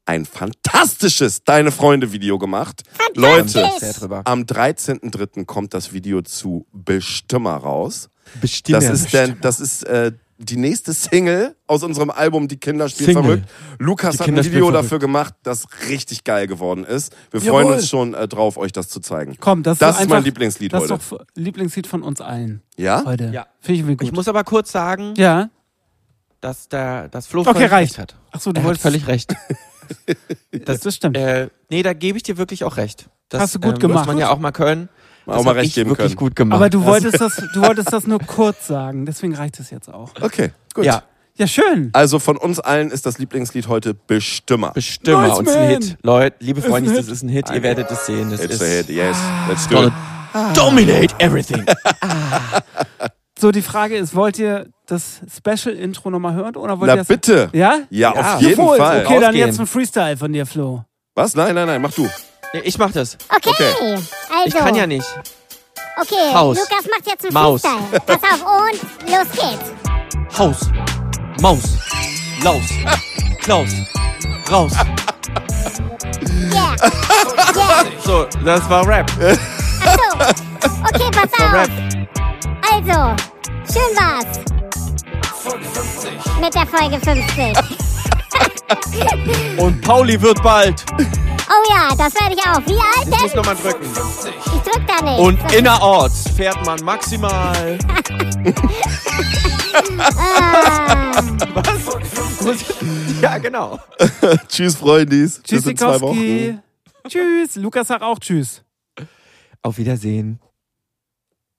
ein fantastisches Deine-Freunde-Video gemacht. Leute, am 13.03. kommt das Video zu Bestimmer raus. Bestimmer. Das ist die nächste Single aus unserem Album Die Kinder spielen verrückt. Lukas hat ein Video dafür gemacht, das richtig geil geworden ist. Wir freuen uns schon drauf, euch das zu zeigen. Komm, das ist mein Lieblingslied heute. Das ist doch Lieblingslied von uns allen. Ja? Heute. Ja. Finde ich gut. Ich muss aber kurz sagen, dass Flo völlig recht hat. Achso, du er wolltest hat völlig recht. Das stimmt. Nee, da gebe ich dir wirklich auch recht. Das hast du gut gemacht. Muss man ja auch mal können. Auch mal recht geben wirklich können. Gut gemacht. Aber du wolltest das nur kurz sagen, deswegen reicht es jetzt auch. Okay, gut. Ja, schön. Also von uns allen ist das Lieblingslied heute Bestimmer. Bestimmer Nice, und ein Hit. Leute, liebe Freunde, das ist ein Hit. Ihr werdet es sehen. It's a hit, yes. Let's do it. Dominate everything. So, die Frage ist, wollt ihr das Special-Intro nochmal hören? Oder wollt ihr das? Bitte. Ja? Ja, auf jeden Fall. Okay, dann jetzt ein Freestyle von dir, Flo. Was? Nein, mach du. Ich mach das. Okay, also. Ich kann ja nicht. Okay, Haus. Lukas macht jetzt einen Maus. Freestyle. Pass auf und los geht's. Haus. Maus. Laus. Klaus. Raus. Yeah. Yeah. So, das war Rap. Achso. Okay, pass war auf. Rap. Also, schön war's. Mit der Folge 50. Und Pauli wird bald. Oh ja, das werde ich auch. Wie alt Ich denn? muss nochmal drücken. Ich drück da nicht. Und innerorts fährt man maximal. Was? Ja, genau. Tschüss, Freundis. Tschüss, Bis in 2 Wochen. Tschüss. Lukas, sag auch Tschüss. Auf Wiedersehen.